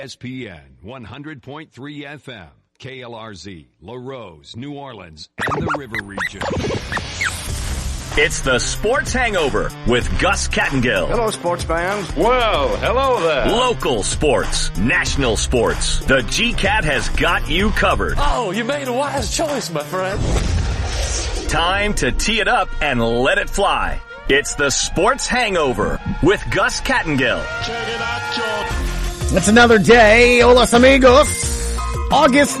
ESPN 100.3 FM, KLRZ, LaRose, New Orleans, and the River Region. It's the Sports Hangover with Gus Kattengill. Hello, sports fans. Well, hello there. Local sports, national sports. The GCAT has got you covered. Oh, you made a wise choice, my friend. Time to tee it up and let it fly. It's the Sports Hangover with Gus Kattengill. Check it out, George. It's another day. Hola, amigos. August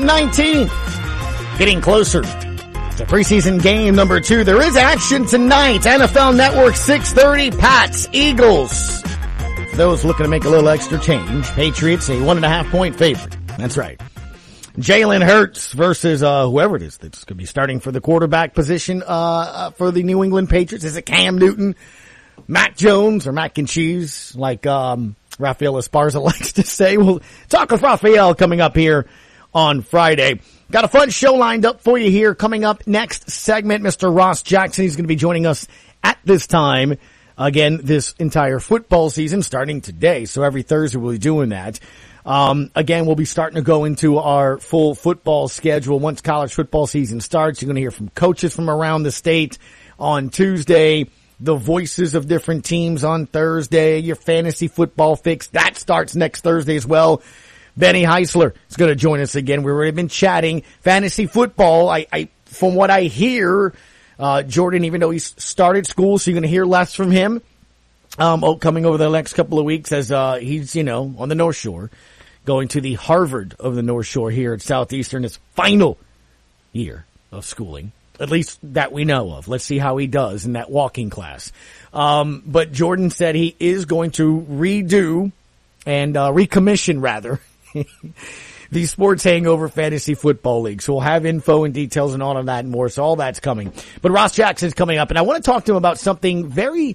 19th. Getting closer to preseason game number 2. There is action tonight. NFL Network 6:30. Pats, Eagles. For those looking to make a little extra change, Patriots a 1.5-point favorite. That's right. Jalen Hurts versus whoever it is that's going to be starting for the quarterback position for the New England Patriots. Is it Cam Newton, Mac Jones, or mac and cheese, like Rafael Esparza likes to say? We'll talk with Rafael coming up here on Friday. Got a fun show lined up for you here. Coming up next segment, Mr. Ross Jackson. He's going to be joining us at this time. Again, this entire football season starting today. So every Thursday we'll be doing that. Again, we'll be starting to go into our full football schedule once college football season starts. You're going to hear from coaches from around the state on Tuesday, the voices of different teams on Thursday, your fantasy football fix. That starts next Thursday as well. Benny Heisler is going to join us again. We've already been chatting fantasy football. I from what I hear, Jordan, even though he's started school, so you're going to hear less from him, coming over the next couple of weeks as, he's, on the North Shore, going to the Harvard of the North Shore here at Southeastern, his final year of schooling, at least that we know of. Let's see how he does in that walking class. But Jordan said he is going to redo and, recommission rather, the Sports Hangover Fantasy Football League. So we'll have info and details and all of that and more. So all that's coming. But Ross Jackson's coming up, and I want to talk to him about something very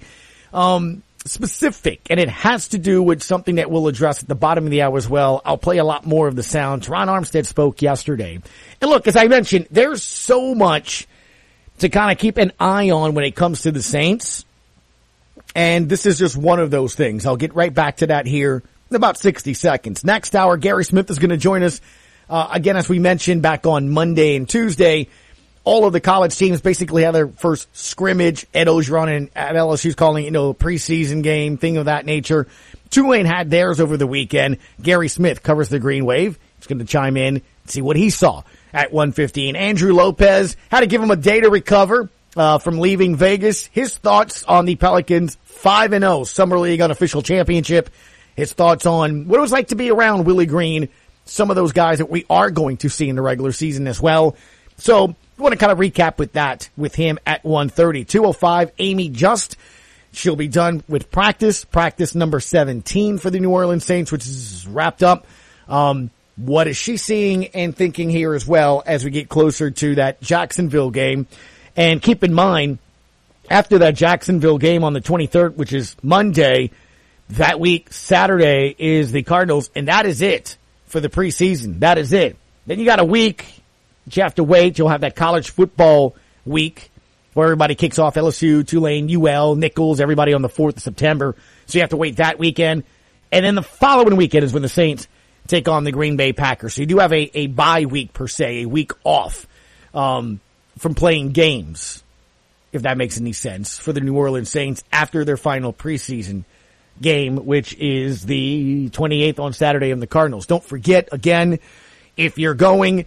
specific, and it has to do with something that we'll address at the bottom of the hour as well. I'll play a lot more of the sound. Ron Armstead spoke yesterday. And look, as I mentioned, there's so much to kind of keep an eye on when it comes to the Saints. And this is just one of those things. I'll get right back to that here in about 60 seconds. Next hour, Gary Smith is going to join us, again, as we mentioned, back on Monday and Tuesday. All of the college teams basically had their first scrimmage. Ed Ogeron at LSU's calling it, a preseason game, thing of that nature. Tulane had theirs over the weekend. Gary Smith covers the Green Wave. He's going to chime in and see what he saw at 1:15. Andrew Lopez had to give him a day to recover from leaving Vegas. His thoughts on the Pelicans' 5-0 Summer League unofficial championship. His thoughts on what it was like to be around Willie Green, some of those guys that we are going to see in the regular season as well. So I want to kind of recap with that with him at 1:30. 2:05, Amy Just. She'll be done with practice number 17 for the New Orleans Saints, which is wrapped up. What is she seeing and thinking here as well as we get closer to that Jacksonville game? And keep in mind, after that Jacksonville game on the 23rd, which is Monday, that week, Saturday, is the Cardinals, and that is it for the preseason. That is it. Then you got a week that you have to wait. You'll have that college football week where everybody kicks off, LSU, Tulane, UL, Nichols, everybody on the 4th of September. So you have to wait that weekend. And then the following weekend is when the Saints take on the Green Bay Packers. So you do have a bye week, per se, a week off from playing games, if that makes any sense, for the New Orleans Saints after their final preseason game, which is the 28th on Saturday of the Cardinals. Don't forget, again, if you're going,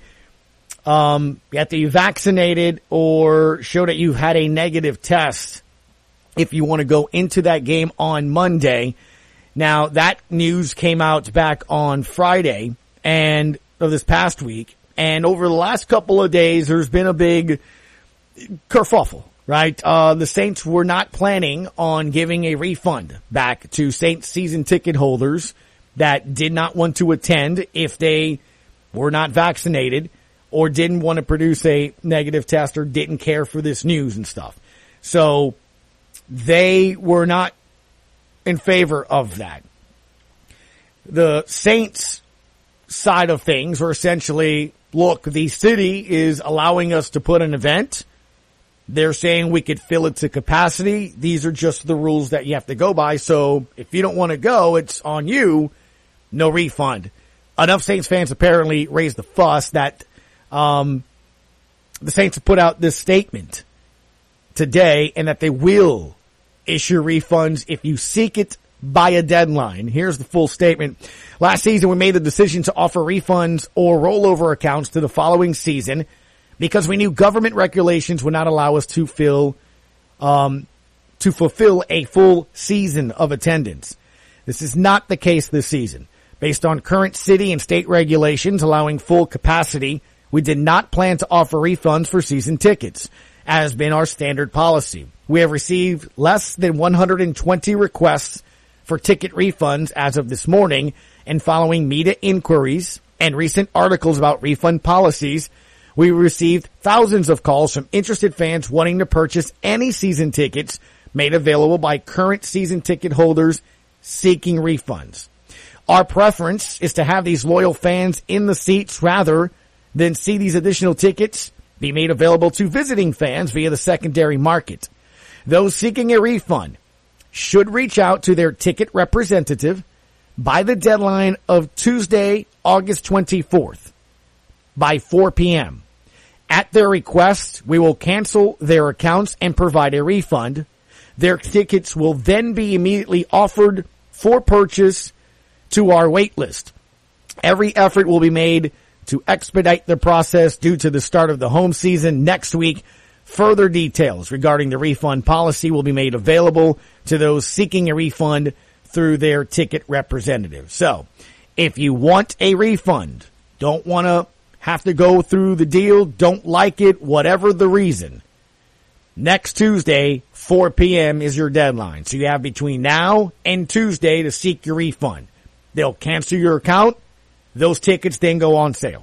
you have to be vaccinated or show that you've had a negative test if you want to go into that game on Monday. Now, that news came out back on Friday and of this past week, and over the last couple of days, there's been a big kerfuffle. Right, the Saints were not planning on giving a refund back to Saints season ticket holders that did not want to attend if they were not vaccinated or didn't want to produce a negative test or didn't care for this news and stuff. So they were not in favor of that. The Saints side of things were essentially, look, the city is allowing us to put an event. They're saying we could fill it to capacity. These are just the rules that you have to go by. So if you don't want to go, it's on you. No refund. enough Saints fans apparently raised the fuss that the Saints have put out this statement today, and that they will issue refunds if you seek it by a deadline. Here's the full statement. Last season, we made the decision to offer refunds or rollover accounts to the following season because we knew government regulations would not allow us to fulfill a full season of attendance. This is not the case this season. Based on current city and state regulations allowing full capacity, we did not plan to offer refunds for season tickets, as has been our standard policy. We have received less than 120 requests for ticket refunds as of this morning, and following media inquiries and recent articles about refund policies, we received thousands of calls from interested fans wanting to purchase any season tickets made available by current season ticket holders seeking refunds. Our preference is to have these loyal fans in the seats rather than see these additional tickets be made available to visiting fans via the secondary market. Those seeking a refund should reach out to their ticket representative by the deadline of Tuesday, August 24th by 4 p.m. At their request, we will cancel their accounts and provide a refund. Their tickets will then be immediately offered for purchase to our wait list. Every effort will be made to expedite the process due to the start of the home season next week. Further details regarding the refund policy will be made available to those seeking a refund through their ticket representative. So, if you want a refund, don't want to have to go through the deal, don't like it, whatever the reason, next Tuesday, 4 p.m. is your deadline. So you have between now and Tuesday to seek your refund. They'll cancel your account. Those tickets then go on sale.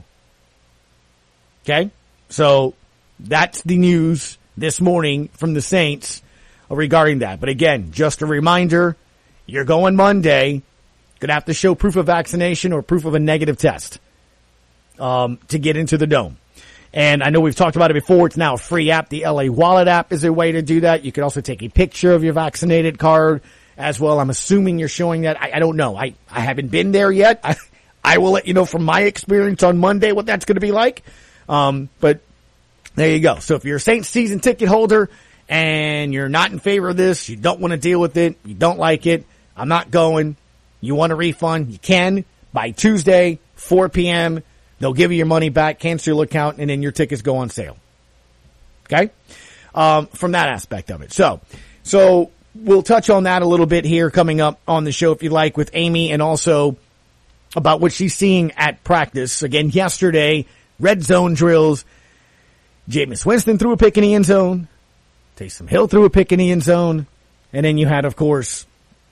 Okay? So that's the news this morning from the Saints regarding that. But again, just a reminder, you're going Monday. Going to have to show proof of vaccination or proof of a negative test to get into the Dome. And I know we've talked about it before. It's now a free app. The LA Wallet app is a way to do that. You can also take a picture of your vaccinated card as well. I'm assuming you're showing that. I don't know. I haven't been there yet. I will let you know from my experience on Monday what that's going to be like. But there you go. So if you're a Saints season ticket holder and you're not in favor of this, you don't want to deal with it, you don't like it, I'm not going, you want a refund, you can by Tuesday, 4 p.m. They'll give you your money back, cancel your account, and then your tickets go on sale. Okay? From that aspect of it. So we'll touch on that a little bit here coming up on the show if you like with Amy, and also about what she's seeing at practice. Again, yesterday, red zone drills. Jameis Winston threw a pick in the end zone. Taysom Hill threw a pick in the end zone. And then you had, of course,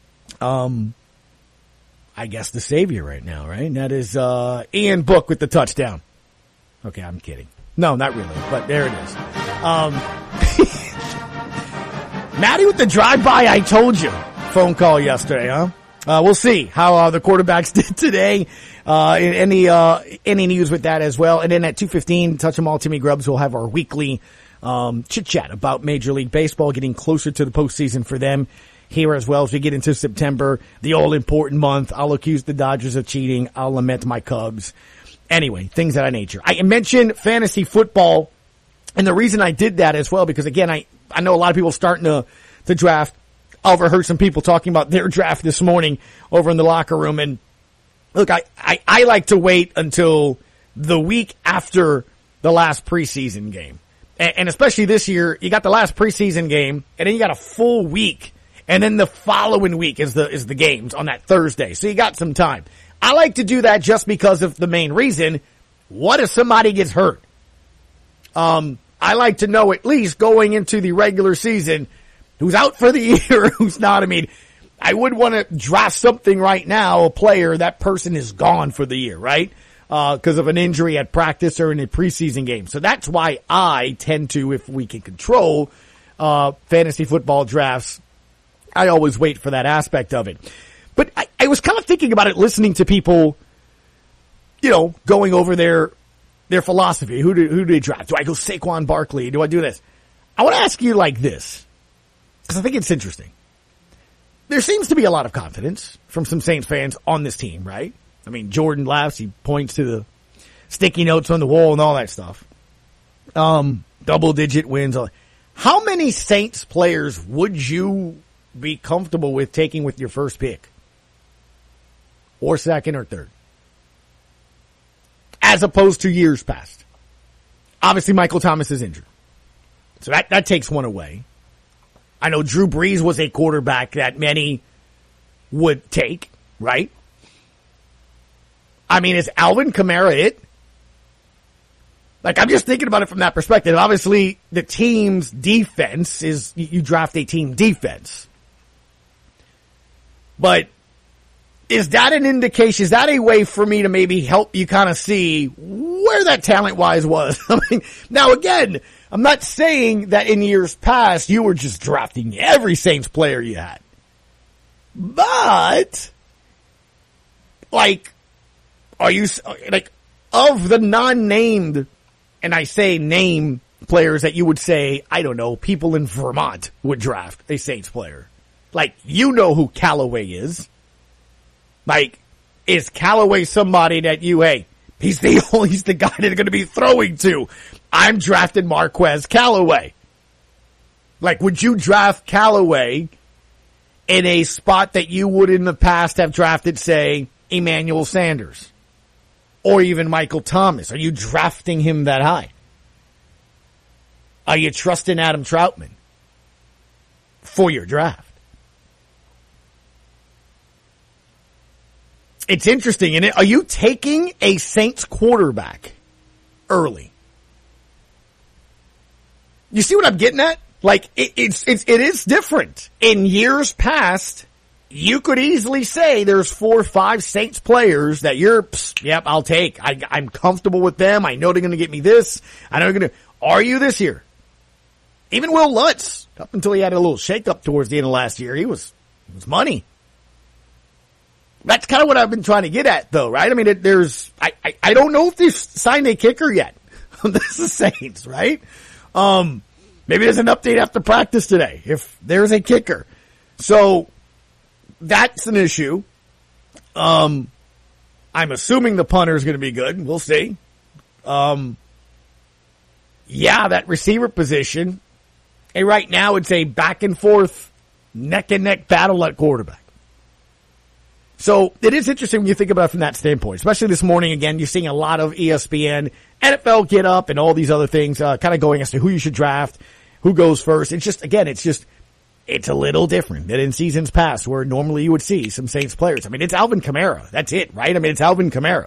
I guess the savior right now, right? And that is Ian Book with the touchdown. Okay, I'm kidding. No, not really, but there it is. Maddie with the drive-by, I told you. Phone call yesterday, huh? We'll see how the quarterbacks did today. Any news with that as well. And then at 2:15, Touch 'em All, Timmy Grubbs will have our weekly chit-chat about Major League Baseball, getting closer to the postseason for them here as well as we get into September, the all-important month. I'll accuse the Dodgers of cheating. I'll lament my Cubs. Anyway, things of that nature. I mentioned fantasy football, and the reason I did that as well, because again, I know a lot of people starting to draft. I overheard some people talking about their draft this morning over in the locker room. And look, I like to wait until the week after the last preseason game. And especially this year, you got the last preseason game, and then you got a full week. And then the following week is the games on that Thursday. So you got some time. I like to do that just because of the main reason. What if somebody gets hurt? I like to know at least going into the regular season who's out for the year, who's not. I mean, I would want to draft something right now, a player, that person is gone for the year, right? Because of an injury at practice or in a preseason game. So that's why I tend to, if we can control fantasy football drafts, I always wait for that aspect of it. But I was kind of thinking about it, listening to people, going over their philosophy. Who do they draft? Do I go Saquon Barkley? Do I do this? I want to ask you like this, because I think it's interesting. There seems to be a lot of confidence from some Saints fans on this team, right? I mean, Jordan laughs. He points to the sticky notes on the wall and all that stuff. Double-digit wins. How many Saints players would you be comfortable with taking with your first pick? Or second or third? As opposed to years past. Obviously, Michael Thomas is injured. So that takes one away. I know Drew Brees was a quarterback that many would take, right? I mean, is Alvin Kamara it? Like, I'm just thinking about it from that perspective. Obviously, the team's defense is, you draft a team defense. But is that an indication? Is that a way for me to maybe help you kind of see where that talent-wise was? I mean, now again, I'm not saying that in years past you were just drafting every Saints player you had. But, like, are you, like, of the non-named, and I say name players that you would say, I don't know, people in Vermont would draft a Saints player. Like, you know who Callaway is. Like, is Callaway somebody that you, hey, he's the guy they're going to be throwing to. I'm drafting Marquez Callaway. Like, would you draft Callaway in a spot that you would in the past have drafted, say, Emmanuel Sanders? Or even Michael Thomas? Are you drafting him that high? Are you trusting Adam Troutman for your draft? It's interesting, and are you taking a Saints quarterback early? You see what I'm getting at? Like, it is different. In years past, you could easily say there's 4 or 5 Saints players that yep, I'll take. I'm comfortable with them. I know they're going to get me this. I know they're going to. Are you this year? Even Will Lutz, up until he had a little shakeup towards the end of last year, he was money. That's kind of what I've been trying to get at, though, right? I mean, I don't know if they've signed a kicker yet. This is Saints, right? Maybe there's an update after practice today, if there's a kicker. So, that's an issue. I'm assuming the punter is going to be good. We'll see. Yeah, that receiver position. Hey, right now it's a back and forth, neck and neck battle at quarterback. So it is interesting when you think about it from that standpoint, especially this morning. Again, you're seeing a lot of ESPN, NFL Get Up, and all these other things, kind of going as to who you should draft, who goes first. It's a little different than in seasons past where normally you would see some Saints players. I mean, it's Alvin Kamara. That's it, right? I mean, it's Alvin Kamara,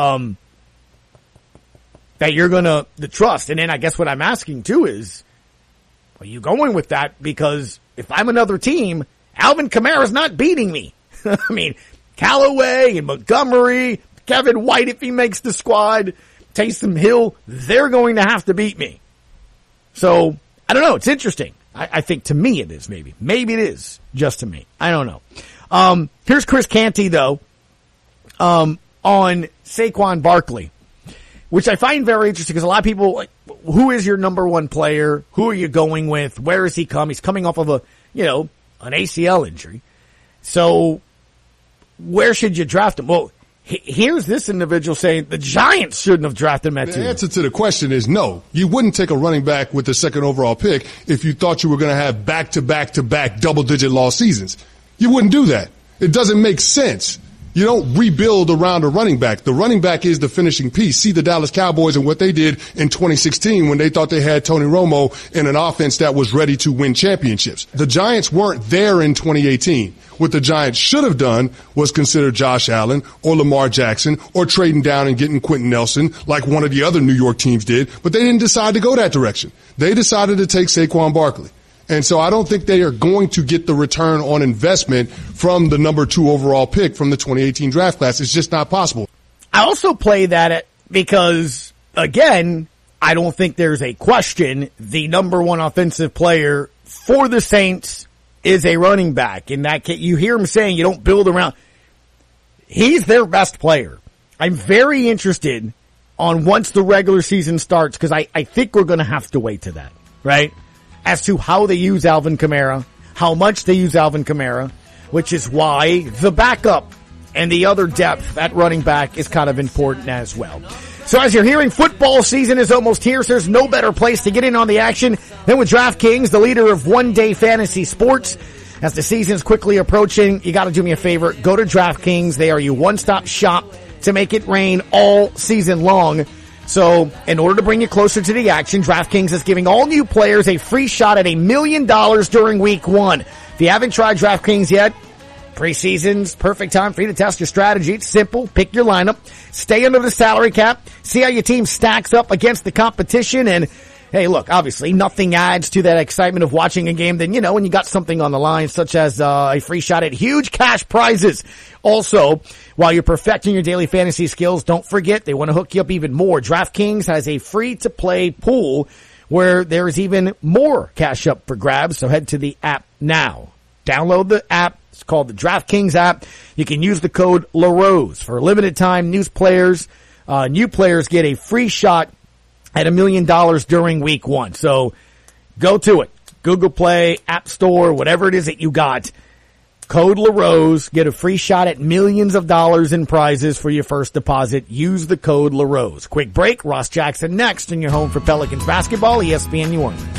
that you're gonna trust. And then I guess what I'm asking too is, are you going with that? Because if I'm another team, Alvin Kamara's not beating me. I mean, Callaway and Montgomery, Kevin White, if he makes the squad, Taysom Hill, they're going to have to beat me. So, I don't know. It's interesting. I think to me it is, maybe. Maybe it is just to me. I don't know. Here's Chris Canty, though, on Saquon Barkley, which I find very interesting because a lot of people, like, who is your number one player? Who are you going with? Where has he come? He's coming off of an ACL injury. So, where should you draft him? Well, here's this individual saying the Giants shouldn't have drafted him at 2. The answer to the question is no. You wouldn't take a running back with the second overall pick if you thought you were going to have back-to-back-to-back double-digit loss seasons. You wouldn't do that. It doesn't make sense. You don't rebuild around a running back. The running back is the finishing piece. See the Dallas Cowboys and what they did in 2016 when they thought they had Tony Romo in an offense that was ready to win championships. The Giants weren't there in 2018. What the Giants should have done was consider Josh Allen or Lamar Jackson or trading down and getting Quentin Nelson like one of the other New York teams did, but they didn't decide to go that direction. They decided to take Saquon Barkley. And so I don't think they are going to get the return on investment from the number 2 overall pick from the 2018 draft class. It's just not possible. I also play that because, again, I don't think there's a question. The number 1 offensive player for the Saints is a running back. In that case, you hear him saying you don't build around. He's their best player. I'm very interested on once the regular season starts because I think we're going to have to wait to that, right? As to how they use Alvin Kamara, how much they use Alvin Kamara, which is why the backup And the other depth at running back is kind of important as well. So as you're hearing, football season is almost here, so there's no better place to get in on the action than with DraftKings, the leader of one-day fantasy sports. As the season's quickly approaching, you gotta do me a favor. Go to DraftKings. They are your one-stop shop to make it rain all season long. So in order to bring you closer to the action, DraftKings is giving all new players a free shot at $1 million during week 1. If you haven't tried DraftKings yet, preseason's perfect time for you to test your strategy. It's simple. Pick your lineup, stay under the salary cap, see how your team stacks up against the competition, and hey, look, obviously nothing adds to that excitement of watching a game than, when you got something on the line, such as a free shot at huge cash prizes. Also, while you're perfecting your daily fantasy skills, don't forget they want to hook you up even more. DraftKings has a free-to-play pool where there's even more cash up for grabs, so head to the app now. Download the app. It's called the DraftKings app. You can use the code LaRose. For a limited time, new players get a free shot at $1 million during week 1. So go to it. Google Play, App Store, whatever it is that you got. Code LaRose. Get a free shot at millions of dollars in prizes for your first deposit. Use the code LaRose. Quick break. Ross Jackson next in your home for Pelicans basketball, ESPN New Orleans.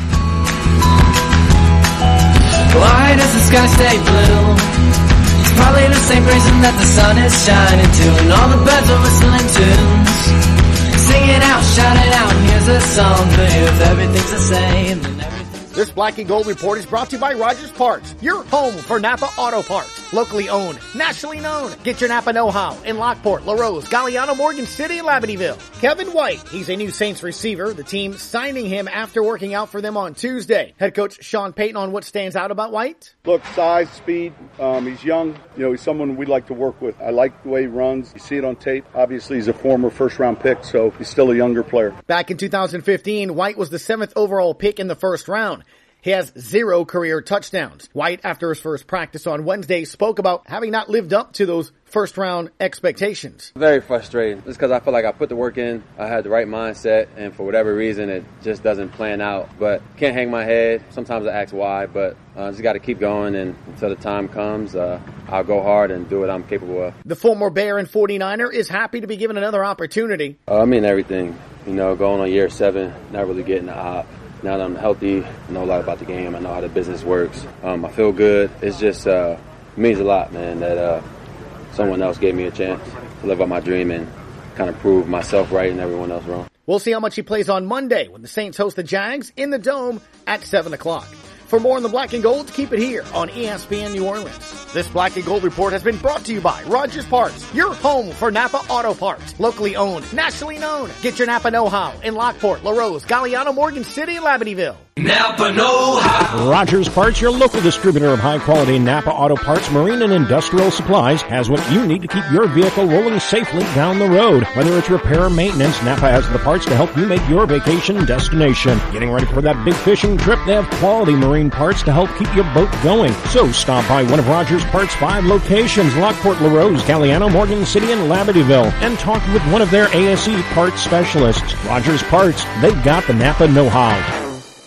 Why does the sky stay blue? It's probably the same reason that the sun is shining too, and all the birds are whistling tunes. Sing it out, shout it out, and here's a song for you. If everything's the same, then everything's... This Black and Gold Report is brought to you by Rogers Parts, your home for Napa Auto Parts. Locally owned, nationally known. Get your Napa know-how in Lockport, LaRose, Galliano, Morgan City, and Labadeville. Kevin White, he's a new Saints receiver. The team signing him after working out for them on Tuesday. Head coach Sean Payton on what stands out about White. Look, size, speed. He's young. He's someone we'd like to work with. I like the way he runs. You see it on tape. Obviously, he's a former first-round pick, so he's still a younger player. Back in 2015, White was the 7th overall pick in the first round. He has 0 career touchdowns. White, after his first practice on Wednesday, spoke about having not lived up to those first-round expectations. Very frustrating, just because I feel like I put the work in, I had the right mindset, and for whatever reason, it just doesn't plan out. But can't hang my head. Sometimes I ask why, but just got to keep going, and until the time comes, I'll go hard and do what I'm capable of. The former Bear and 49er is happy to be given another opportunity. Everything. Going on year 7, not really getting the op. Now that I'm healthy, I know a lot about the game. I know how the business works. I feel good. It's just means a lot, man, that someone else gave me a chance to live out my dream and kind of prove myself right and everyone else wrong. We'll see how much he plays on Monday when the Saints host the Jags in the Dome at 7 o'clock. For more on the Black and Gold, keep it here on ESPN New Orleans. This Black and Gold Report has been brought to you by Rogers Parts, your home for Napa Auto Parts. Locally owned, nationally known. Get your Napa know-how in Lockport, LaRose, Galliano, Morgan City, and Labadeville. Napa know-how. Rogers Parts, your local distributor of high-quality Napa auto parts, marine and industrial supplies, has what you need to keep your vehicle rolling safely down the road. Whether it's repair or maintenance, Napa has the parts to help you make your vacation destination. Getting ready for that big fishing trip? They have quality marine parts to help keep your boat going. So stop by one of Rogers Parts' 5 locations, Lockport, LaRose, Galliano, Morgan City, and Labadeville, and talk with one of their ASE parts specialists. Rogers Parts, they've got the Napa know-how.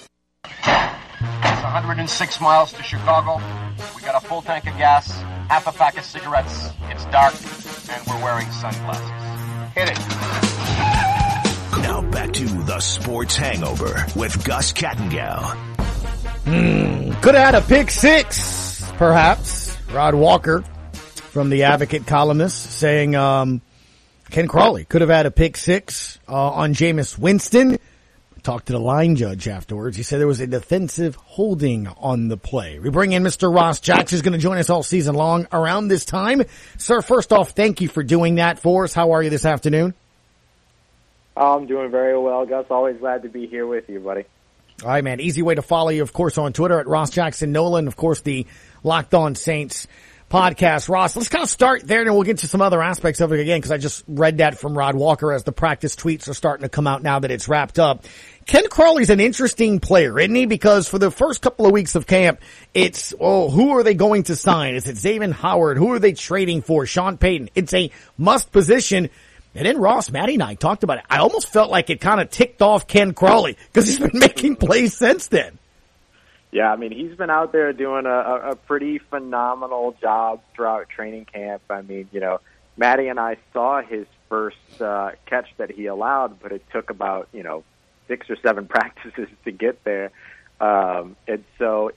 106 miles to Chicago. We got a full tank of gas, half a pack of cigarettes. It's dark, and we're wearing sunglasses. Hit it. Now back to the Sports Hangover with Gus Kattengell. Could have had a pick 6, perhaps. Rod Walker from the Advocate columnist saying Ken Crawley could have had a pick 6 on Jameis Winston. Talked to the line judge afterwards. He said there was a defensive holding on the play. We bring in Mr. Ross Jackson, who's going to join us all season long around this time. Sir, first off, thank you for doing that for us. How are you this afternoon? I'm doing very well, Gus. Always glad to be here with you, buddy. All right, man. Easy way to follow you, of course, on Twitter at Ross Jackson Nolan. Of course, the Locked On Saints podcast. Ross, let's kind of start there, and we'll get to some other aspects of it again, because I just read that from Rod Walker as the practice tweets are starting to come out now that it's wrapped up. Ken Crawley's an interesting player, isn't he? Because for the first couple of weeks of camp, it's, who are they going to sign? Is it Xavier Howard? Who are they trading for? Sean Payton. It's a must position. And then Ross, Matty and I talked about it. I almost felt like it kind of ticked off Ken Crawley because he's been making plays since then. Yeah, I mean, he's been out there doing a pretty phenomenal job throughout training camp. I mean, Maddie and I saw his first catch that he allowed, but it took about, 6 or 7 practices to get there. And so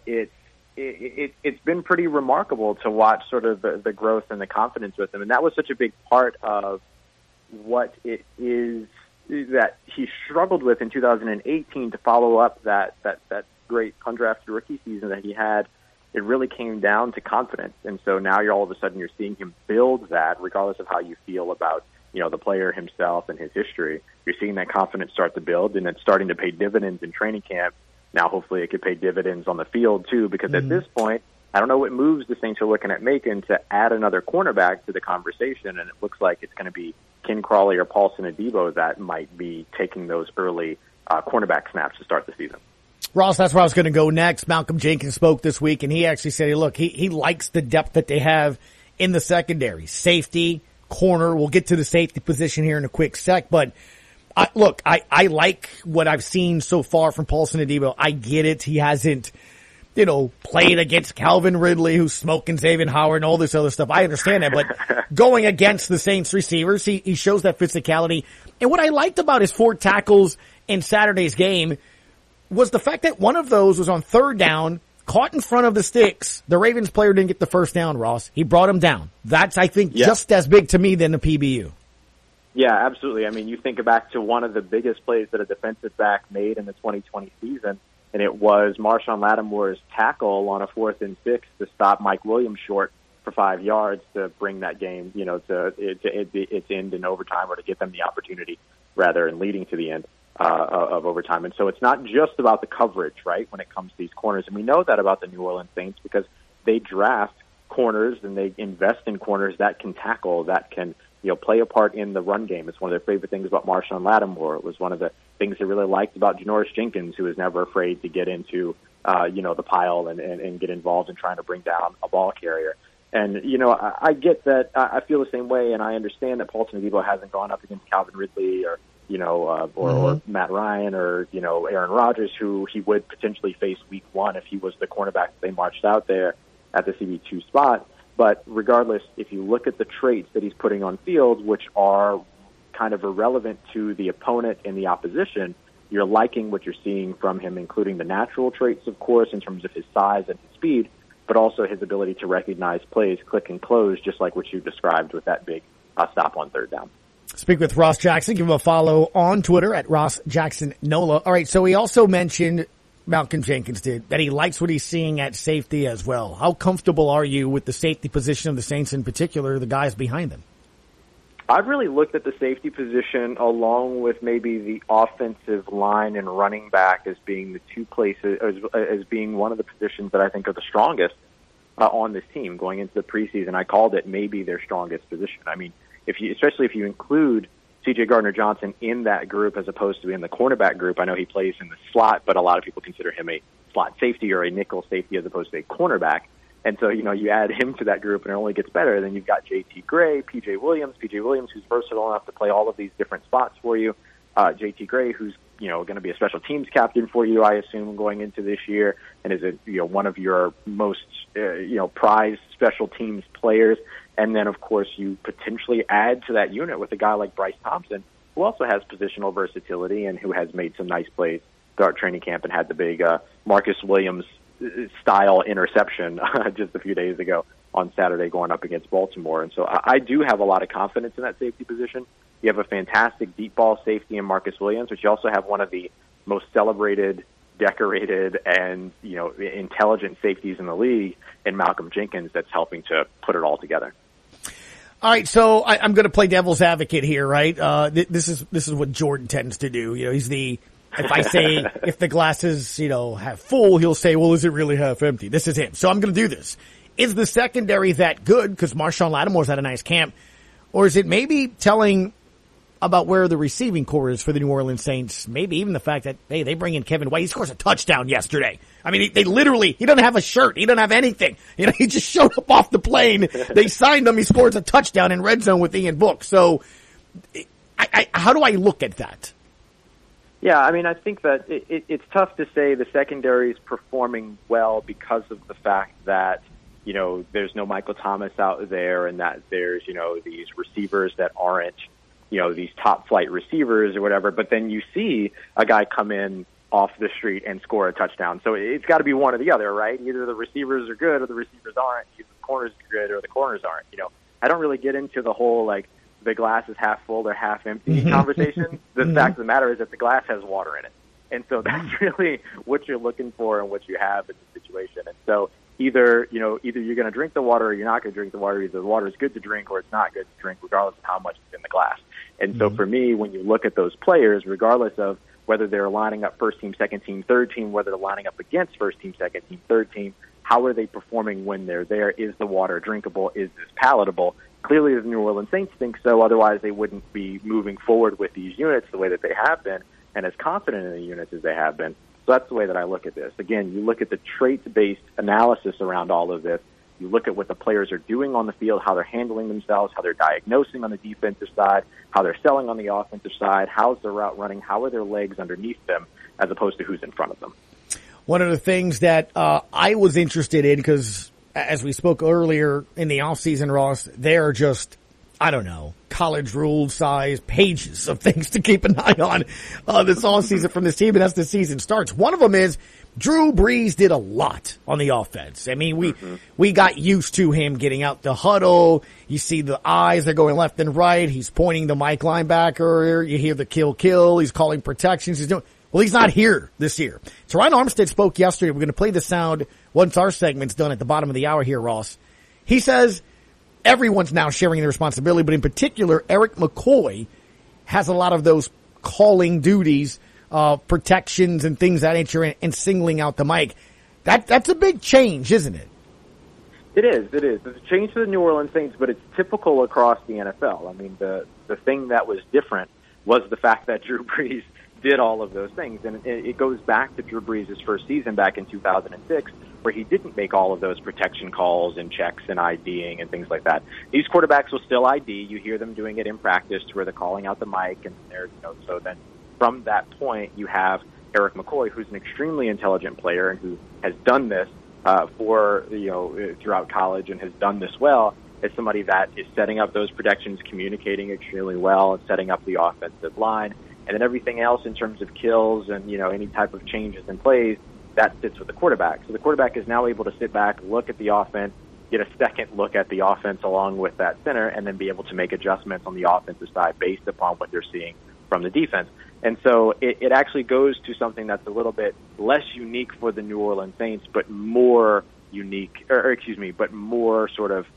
it's been pretty remarkable to watch sort of the growth and the confidence with him. And that was such a big part of what it is that he struggled with in 2018 to follow up that great undrafted rookie season that he had. It really came down to confidence. And so now all of a sudden you're seeing him build that, regardless of how you feel about, the player himself and his history. You're seeing that confidence start to build, and it's starting to pay dividends in training camp. Now, hopefully it could pay dividends on the field too, because at this point, I don't know what moves the Saints are looking at making to add another cornerback to the conversation, and it looks like it's going to be Ken Crawley or Paulson Adebo that might be taking those early cornerback snaps to start the season. Ross, that's where I was going to go next. Malcolm Jenkins spoke this week, and he actually said, look, he likes the depth that they have in the secondary. Safety, corner, we'll get to the safety position here in a quick sec, but I like what I've seen so far from Paulson Adebo. I get it. He hasn't, played against Calvin Ridley, who's smoking Xavier Howard and all this other stuff. I understand that, but going against the Saints receivers, he shows that physicality. And what I liked about his 4 tackles in Saturday's game was the fact that one of those was on 3rd down, caught in front of the sticks. The Ravens player didn't get the first down, Ross. He brought him down. That's, I think, just as big to me than the PBU. Yeah, absolutely. I mean, you think back to one of the biggest plays that a defensive back made in the 2020 season, and it was Marshawn Lattimore's tackle on a 4th and 6 to stop Mike Williams short for 5 yards to bring that game, to its end in overtime, or to get them the opportunity, rather, and leading to the end of overtime. And so it's not just about the coverage, right, when it comes to these corners. And we know that about the New Orleans Saints because they draft corners and they invest in corners that can tackle, that can play a part in the run game. It's one of their favorite things about Marshawn Lattimore. It was one of the things they really liked about Janoris Jenkins, who was never afraid to get into, the pile and get involved in trying to bring down a ball carrier. And, I get that. I feel the same way, and I understand that Paulson Adebo hasn't gone up against Calvin Ridley or Matt Ryan or, Aaron Rodgers, who he would potentially face week 1 if he was the cornerback that they marched out there at the CB2 spot. But regardless, if you look at the traits that he's putting on field, which are kind of irrelevant to the opponent and the opposition, you're liking what you're seeing from him, including the natural traits, of course, in terms of his size and his speed, but also his ability to recognize plays, click and close, just like what you described with that big stop on 3rd down. Speak with Ross Jackson. Give him a follow on Twitter at Ross Jackson NOLA. All right, so he also mentioned, Malcolm Jenkins did, that he likes what he's seeing at safety as well. How comfortable are you with the safety position of the Saints, in particular, the guys behind them? I've really looked at the safety position along with maybe the offensive line and running back as being the 2 places, as being one of the positions that I think are the strongest on this team going into the preseason. I called it maybe their strongest position. I mean, especially if you include C.J. Gardner-Johnson in that group as opposed to in the cornerback group. I know he plays in the slot, but a lot of people consider him a slot safety or a nickel safety as opposed to a cornerback. And so, you add him to that group and it only gets better. Then you've got J.T. Gray, P.J. Williams, who's versatile enough to play all of these different spots for you. J.T. Gray, who's, going to be a special teams captain for you, I assume, going into this year, and is one of your most, prized special teams players. And then, of course, you potentially add to that unit with a guy like Bryce Thompson, who also has positional versatility and who has made some nice plays throughout training camp and had the big Marcus Williams-style interception just a few days ago on Saturday going up against Baltimore. And so I do have a lot of confidence in that safety position. You have a fantastic deep ball safety in Marcus Williams, but you also have one of the most celebrated, decorated, and intelligent safeties in the league in Malcolm Jenkins that's helping to put it all together. All right, so I'm going to play devil's advocate here, right? This is what Jordan tends to do. He's if I say if the glass is half full, he'll say, well, is it really half empty? This is him. So I'm going to do this. Is the secondary that good? Because Marshawn Lattimore's had a nice camp, or is it maybe telling about where the receiving core is for the New Orleans Saints? Maybe even the fact that, hey, they bring in Kevin White. He scores a touchdown yesterday. I mean, he doesn't have a shirt. He doesn't have anything. He just showed up off the plane. They signed him. He scores a touchdown in red zone with Ian Book. So how do I look at that? Yeah, I mean, I think that it's tough to say the secondary is performing well because of the fact that, you know, there's no Michael Thomas out there and that there's, you know, these receivers that aren't, you know, these top flight receivers or whatever. But then you see a guy come in off the street and score a touchdown. So it's got to be one or the other, right? Either the receivers are good or the receivers aren't. Either the corners are good or the corners aren't. You know, I don't really get into the whole, like, the glass is half full or half empty conversation. The fact of the matter is that the glass has water in it. And so that's really what you're looking for and what you have in the situation. And so either you're going to drink the water or you're not going to drink the water. Either the water is good to drink or it's not good to drink, regardless of how much is in the glass. And so for me, when you look at those players, regardless of whether they're lining up first team, second team, third team, whether they're lining up against first team, second team, third team, how are they performing when they're there? Is the water drinkable? Is this palatable? Clearly, the New Orleans Saints think so. Otherwise, they wouldn't be moving forward with these units the way that they have been and as confident in the units as they have been. So that's the way that I look at this. Again, you look at the traits-based analysis around all of this. You look at what the players are doing on the field, how they're handling themselves, how they're diagnosing on the defensive side, how they're selling on the offensive side, how's their route running, how are their legs underneath them, as opposed to who's in front of them. One of the things that I was interested in, because as we spoke earlier in the offseason, Ross, they're just, I don't know, college rule size pages of things to keep an eye on this offseason from this team, and as the season starts. One of them is Drew Brees did a lot on the offense. I mean, we got used to him getting out the huddle. You see the eyes are going left and right. He's pointing the Mike linebacker. You hear the kill. He's calling protections. He's not here this year. Teron Armstead spoke yesterday. We're going to play the sound once our segment's done at the bottom of the hour here, Ross. He says everyone's now sharing the responsibility, but in particular, Eric McCoy has a lot of those calling duties, protections and things of that nature, and singling out the mic. That's a big change, isn't it? It is. It's a change for the New Orleans Saints, but it's typical across the NFL. I mean, the thing that was different was the fact that Drew Brees did all of those things. And it goes back to Drew Brees' first season back in 2006, where he didn't make all of those protection calls and checks and IDing and things like that. These quarterbacks will still ID. You hear them doing it in practice where they're calling out the mic. And so then from that point, you have Eric McCoy, who's an extremely intelligent player and who has done this throughout college and has done this well, as somebody that is setting up those protections, communicating extremely well, and setting up the offensive line. And then everything else in terms of kills and, any type of changes in plays, that sits with the quarterback. So the quarterback is now able to sit back, look at the offense, get a second look at the offense along with that center, and then be able to make adjustments on the offensive side based upon what they're seeing from the defense. And so it actually goes to something that's a little bit less unique for the New Orleans Saints, but more but more sort of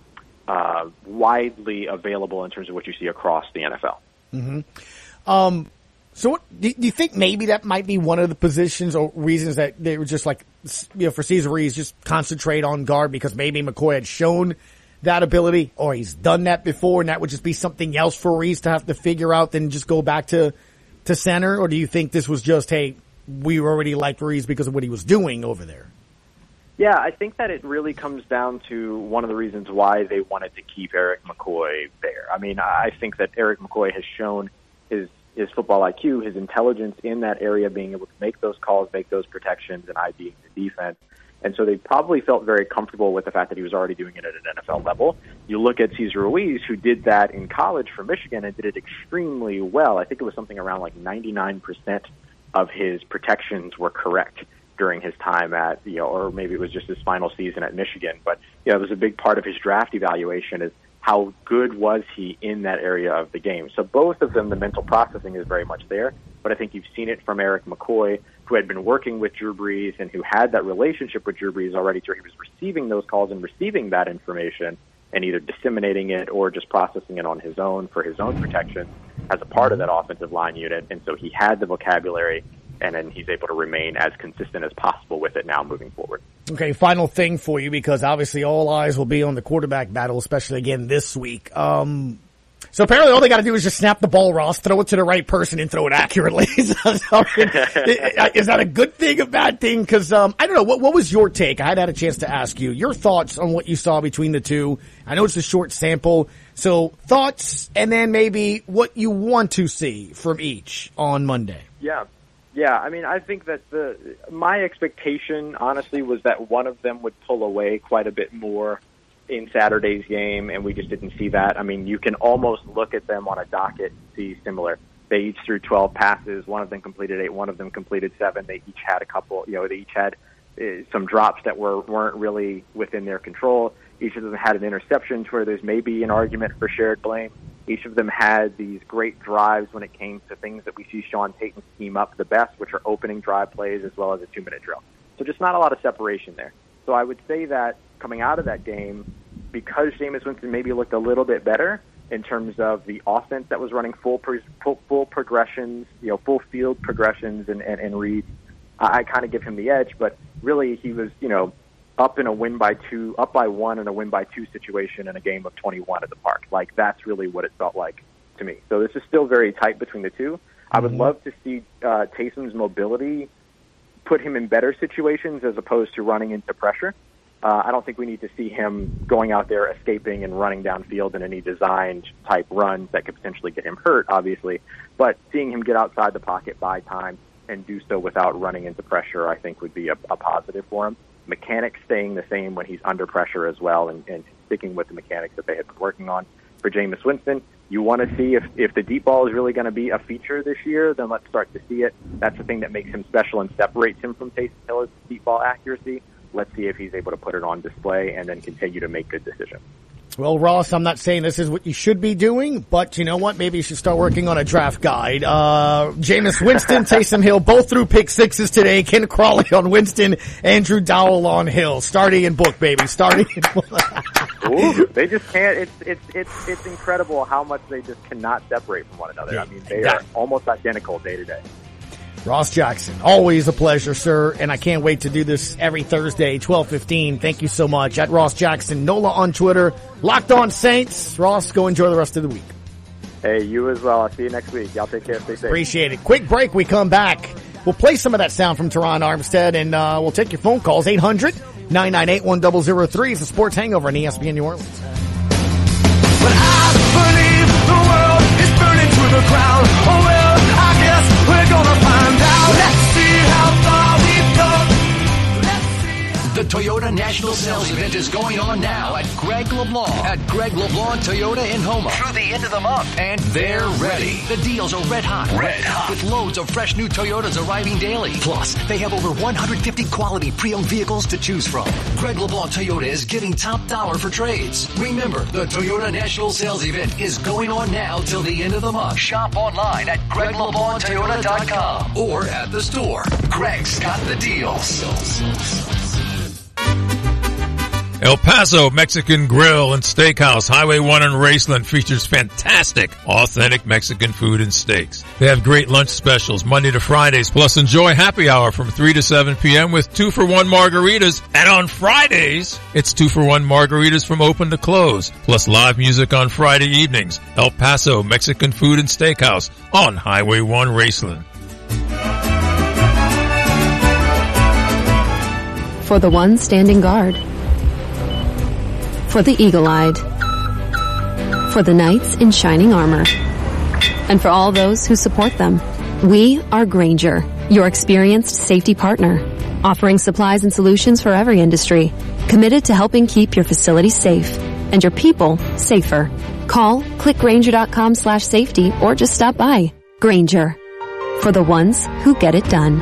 widely available in terms of what you see across the NFL. Mm-hmm. So what, do you think maybe that might be one of the positions or reasons that they were just like, for Cesar Ruiz, just concentrate on guard because maybe McCoy had shown that ability or he's done that before and that would just be something else for Ruiz to have to figure out than just go back to center? Or do you think this was just, hey, we already liked Ruiz because of what he was doing over there? Yeah, I think that it really comes down to one of the reasons why they wanted to keep Eric McCoy there. I mean, I think that Eric McCoy has shown his football IQ, his intelligence in that area, being able to make those calls, make those protections, and IDing the defense. And so they probably felt very comfortable with the fact that he was already doing it at an NFL level. You look at Cesar Ruiz, who did that in college for Michigan and did it extremely well. I think it was something around like 99% of his protections were correct during his time at, or maybe it was just his final season at Michigan. But, it was a big part of his draft evaluation is how good was he in that area of the game. So both of them, the mental processing is very much there. But I think you've seen it from Eric McCoy, who had been working with Drew Brees and who had that relationship with Drew Brees already, so he was receiving those calls and receiving that information and either disseminating it or just processing it on his own for his own protection as a part of that offensive line unit. And so he had the vocabulary, and then he's able to remain as consistent as possible with it now moving forward. Okay, final thing for you, because obviously all eyes will be on the quarterback battle, especially again this week. So apparently all they got to do is just snap the ball, Ross, throw it to the right person, and throw it accurately. Is that a good thing, a bad thing? Because I don't know. What was your take? I had a chance to ask you your thoughts on what you saw between the two. I know it's a short sample, so thoughts, and then maybe what you want to see from each on Monday. Yeah. Yeah, I mean, I think that my expectation, honestly, was that one of them would pull away quite a bit more in Saturday's game, and we just didn't see that. I mean, you can almost look at them on a docket and see similar. They each threw 12 passes. One of them completed 8. One of them completed 7. They each had a couple, they each had some drops that weren't really within their control. Each of them had an interception to where there's maybe an argument for shared blame. Each of them had these great drives when it came to things that we see Sean Payton scheme up the best, which are opening drive plays as well as a 2-minute drill. So just not a lot of separation there. So I would say that coming out of that game, because Jameis Winston maybe looked a little bit better in terms of the offense that was running full progressions, full field progressions and reads, I kind of give him the edge. But really, he was, up by 1 in a win by 2 situation in a game of 21 at the Park. Like, that's really what it felt like to me. So this is still very tight between the two. I would love to see Taysom's mobility put him in better situations as opposed to running into pressure. I don't think we need to see him going out there escaping and running downfield in any designed type runs that could potentially get him hurt, obviously. But seeing him get outside the pocket, buy time, and do so without running into pressure, I think would be a positive for him. Mechanics staying the same when he's under pressure as well, and sticking with the mechanics that they had been working on. For Jameis Winston, you want to see if the deep ball is really going to be a feature this year, then let's start to see it. That's the thing that makes him special and separates him from Taysom Hill is deep ball accuracy. Let's see if he's able to put it on display and then continue to make good decisions. Well, Ross, I'm not saying this is what you should be doing, but you know what? Maybe you should start working on a draft guide. Jameis Winston, Taysom Hill, both threw pick sixes today. Ken Crawley on Winston, Andrew Dowell on Hill. Starting in book, baby. Starting in book. Ooh, they just can't. It's incredible how much they just cannot separate from one another. I mean, they are almost identical day to day. Ross Jackson, always a pleasure, sir, and I can't wait to do this every Thursday, 12:15. Thank you so much. At Ross Jackson, NOLA on Twitter, Locked On Saints. Ross, go enjoy the rest of the week. Hey, you as well. I'll see you next week. Y'all take care. Stay safe. Appreciate it. Quick break. We come back. We'll play some of that sound from Teron Armstead, and we'll take your phone calls. 800-998-1003 is the Sports Hangover on ESPN New Orleans. But I believe the world is burning to the ground. Oh, well, I guess we're gonna find out. Let's see how far we've come. The Toyota National Sales Event is going on now at Greg LeBlanc at Greg LeBlanc Toyota in Houma through the end of the month. And they're ready. The deals are red hot. Red hot. With loads of fresh new Toyotas arriving daily. Plus, they have over 150 quality pre-owned vehicles to choose from. Greg LeBlanc Toyota is giving top dollar for trades. Remember, the Toyota National Sales Event is going on now till the end of the month. Shop online at GregLeBlancToyota.com or at the store. Greg's got the deals. El Paso Mexican Grill and Steakhouse, Highway 1 in Raceland, features fantastic, authentic Mexican food and steaks. They have great lunch specials Monday to Fridays, plus enjoy happy hour from 3 to 7 p.m. with 2-for-1 margaritas. And on Fridays, it's 2-for-1 margaritas from open to close, plus live music on Friday evenings. El Paso Mexican Food and Steakhouse on Highway 1 Raceland. For the one standing guard. For the eagle-eyed. For the knights in shining armor. And for all those who support them. We are Grainger, your experienced safety partner. Offering supplies and solutions for every industry. Committed to helping keep your facilities safe. And your people safer. Call, click Grainger.com/safety, or just stop by. Grainger. For the ones who get it done.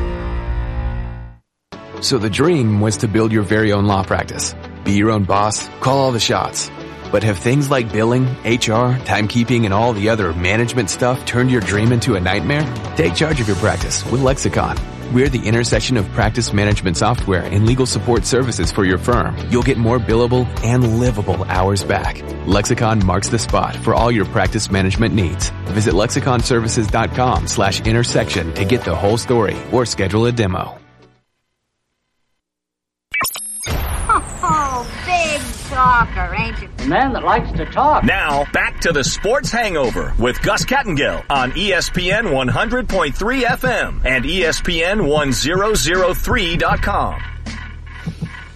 So the dream was to build your very own law practice. Be your own boss, call all the shots. But have things like billing, HR, timekeeping, and all the other management stuff turned your dream into a nightmare? Take charge of your practice with Lexicon. We're the intersection of practice management software and legal support services for your firm. You'll get more billable and livable hours back. Lexicon marks the spot for all your practice management needs. Visit lexiconservices.com/intersection to get the whole story or schedule a demo. Oh, big talker, ain't you? A man that likes to talk. Now, back to the Sports Hangover with Gus Kattengill on ESPN 100.3 FM and ESPN 1003.com.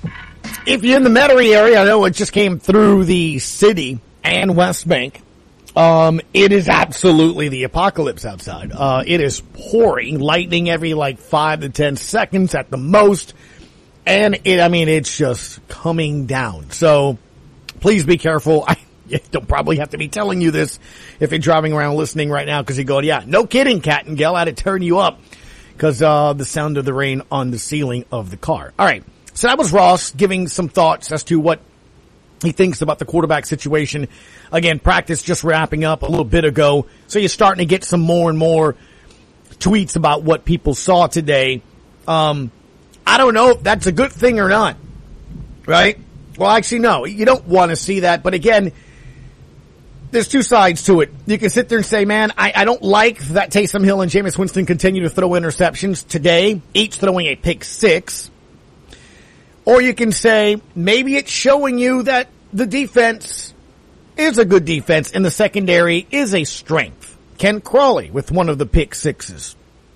If you're in the Metairie area, I know it just came through the city and West Bank. It is absolutely the apocalypse outside. It is pouring lightning every 5 to 10 seconds at the most. And it's just coming down. So please be careful. I don't probably have to be telling you this if you're driving around listening right now, because you're going, yeah, no kidding, Cat and Gil, I had to turn you up because the sound of the rain on the ceiling of the car. All right. So that was Ross giving some thoughts as to what he thinks about the quarterback situation. Again, practice just wrapping up a little bit ago. So you're starting to get some more and more tweets about what people saw today. I don't know if that's a good thing or not, right? Well, actually, no, you don't want to see that. But again, there's two sides to it. You can sit there and say, man, I don't like that Taysom Hill and Jameis Winston continue to throw interceptions today, each throwing a pick six. Or you can say, maybe it's showing you that the defense is a good defense and the secondary is a strength. Ken Crawley with one of the pick sixes.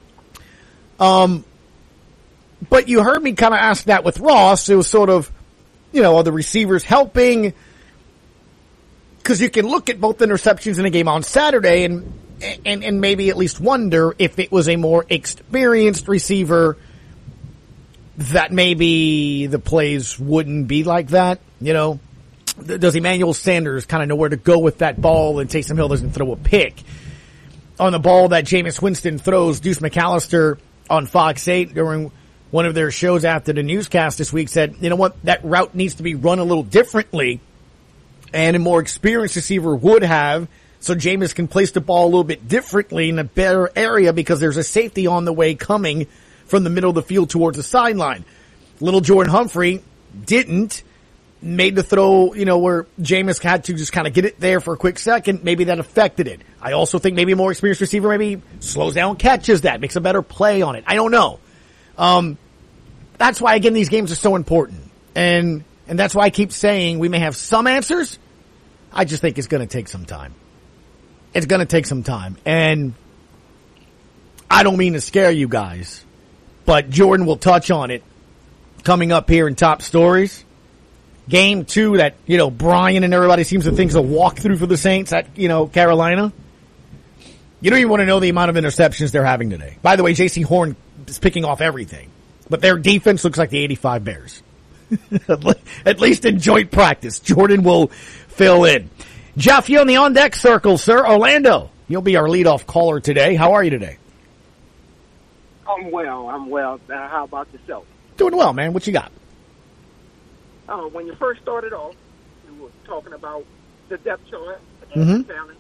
But you heard me kind of ask that with Ross. It was sort of, are the receivers helping? Because you can look at both interceptions in a game on Saturday and maybe at least wonder if it was a more experienced receiver that maybe the plays wouldn't be like that. Does Emmanuel Sanders kind of know where to go with that ball and Taysom Hill doesn't throw a pick? On the ball that Jameis Winston throws, Deuce McAllister on Fox 8 during one of their shows after the newscast this week said, you know what, that route needs to be run a little differently, and a more experienced receiver would have, so Jameis can place the ball a little bit differently in a better area because there's a safety on the way coming from the middle of the field towards the sideline. Little Jordan Humphrey made the throw, where Jameis had to just kind of get it there for a quick second. Maybe that affected it. I also think maybe a more experienced receiver maybe slows down, catches that, makes a better play on it. I don't know. That's why, again, these games are so important. And that's why I keep saying we may have some answers. I just think it's going to take some time. It's going to take some time. And I don't mean to scare you guys, but Jordan will touch on it coming up here in Top Stories. Game 2 that, Brian and everybody seems to think is a walkthrough for the Saints at, Carolina. You don't even want to know the amount of interceptions they're having today. By the way, J.C. Horn is picking off everything. But their defense looks like the 85 Bears. At least in joint practice. Jordan will fill in. Jeff, you on the on-deck circle, sir. Orlando, you'll be our leadoff caller today. How are you today? I'm well. How about yourself? Doing well, man. What you got? When you first started off, you were talking about the depth chart and talent.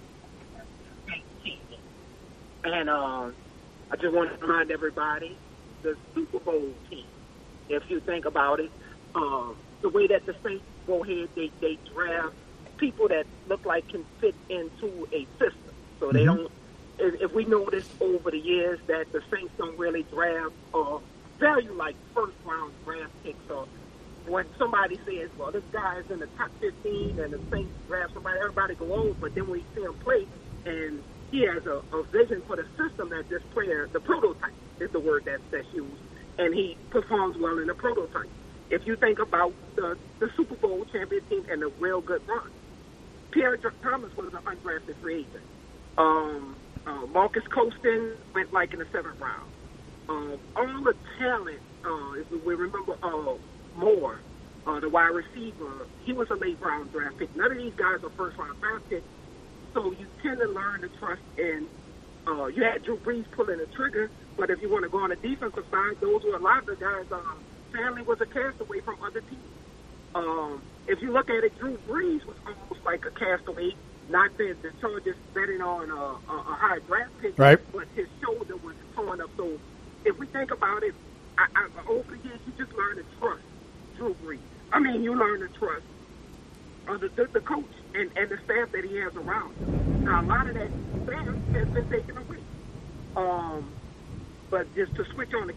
And I just want to remind everybody, the Super Bowl team, if you think about it, the way that the Saints go ahead, they draft people that look like can fit into a system. So they don't, if we notice over the years that the Saints don't really draft value like first-round draft picks, or when somebody says, well, this guy's in the top 15 and the Saints draft somebody, everybody go, oh, but then we see him play and he has a vision for the system that this player, the prototype is the word that's used, and he performs well in the prototype. If you think about the Super Bowl champion team and the real good run, Pierre Thomas was an undrafted free agent. Marcus Colston went like in the 7th round. All the talent, if we remember Moore, the wide receiver, he was a late round draft pick. None of these guys are first round draft picks. So you tend to learn to trust in, you had Drew Brees pulling the trigger, but if you want to go on the defensive side, those were a lot of the guys, family was a castaway from other teams. If you look at it, Drew Brees was almost like a castaway, not that the Chargers betting on a high draft pick, right, but his shoulder was torn up. So if we think about it, over the years, you just learn to trust Drew Brees. I mean, you learn to trust the coach and the staff that he has around him. Now, a lot of that staff has been taken away. But just to switch on the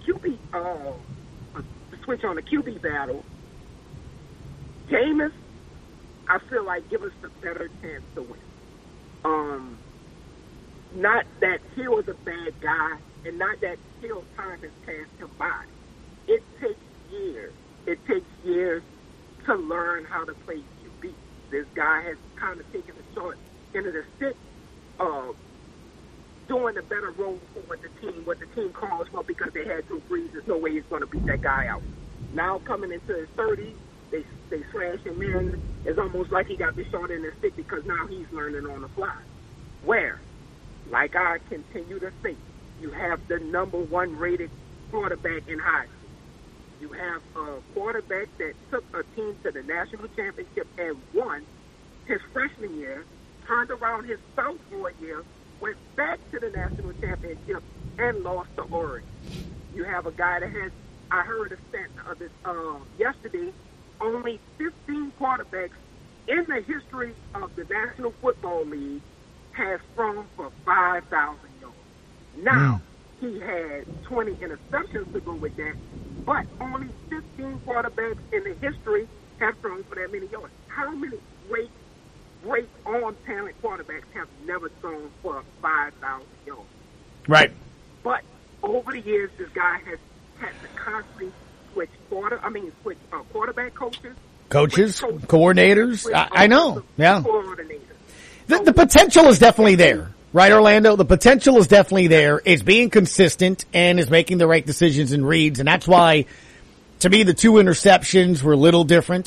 QB battle, Jameis, I feel like give us the better chance to win. Not that Hill is a bad guy, and not that Hill's time has passed him by. It takes years. It takes years to learn how to play QB. This guy has kind of taken the short end of the stick doing a better role for what the team calls for, because they had Drew Brees. There's no way he's going to beat that guy out. Now coming into his 30s, they slash him in. It's almost like he got the short end of the stick, because now he's learning on the fly. Where, like I continue to think, you have the number 1 rated quarterback in high school. You have a quarterback that took a team to the national championship and won his freshman year, turned around his sophomore year, went back to the national championship, and lost to Oregon. You have a guy that has, I heard a stat of this yesterday, only 15 quarterbacks in the history of the National Football League has thrown for 5,000 yards. Now, he had 20 interceptions to go with that, but only 15 quarterbacks in the history have thrown for that many yards. How many great on-talent quarterbacks have never thrown for 5,000 yards? Right. But over the years, this guy has had to constantly switch quarterback coaches, coordinators. I know. Yeah. Coordinators. The potential is definitely there. Right, Orlando? The potential is definitely there. It's being consistent and is making the right decisions and reads. And that's why, to me, the 2 interceptions were a little different.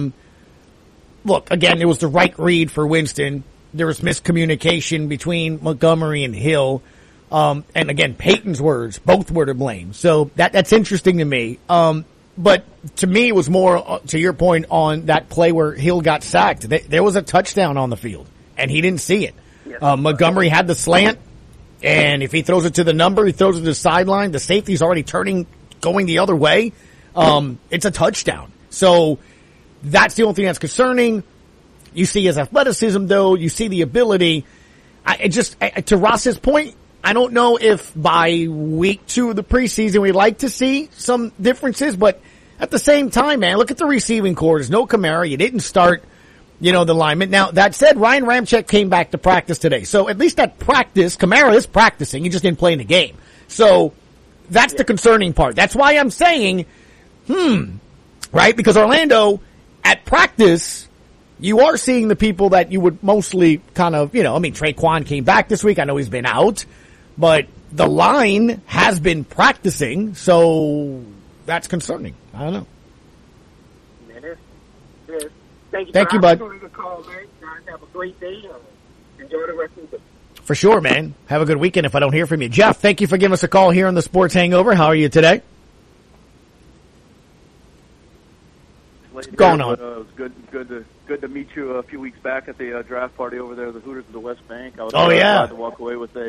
Look, again, it was the right read for Winston. There was miscommunication between Montgomery and Hill. And again, Peyton's words, both were to blame. So that's interesting to me. But to me, it was more, to your point, on that play where Hill got sacked. There was a touchdown on the field, and he didn't see it. Montgomery had the slant, and if he throws it to the number, he throws it to the sideline, the safety's already going the other way. It's a touchdown. So that's the only thing that's concerning. You see his athleticism, though. You see the ability. To Ross's point, I don't know if by week 2 of the preseason we'd like to see some differences, but at the same time, man, look at the receiving corps. There's no Kamara. You didn't start the lineman. Now, that said, Ryan Ramczyk came back to practice today. So at least at practice, Kamara is practicing. He just didn't play in the game. So that's the concerning part. That's why I'm saying, right? Because Orlando, at practice, you are seeing the people that you would mostly kind of, Traquan came back this week. I know he's been out, but the line has been practicing. So that's concerning. I don't know. It is. Thank you, bud. Call, man. Guys, have a great day. Enjoy the rest of the day. For sure, man. Have a good weekend if I don't hear from you. Jeff, thank you for giving us a call here on the Sports Hangover. How are you today? What's going on? It was good to meet you a few weeks back at the draft party over there at the Hooters of the West Bank. I was glad to walk away with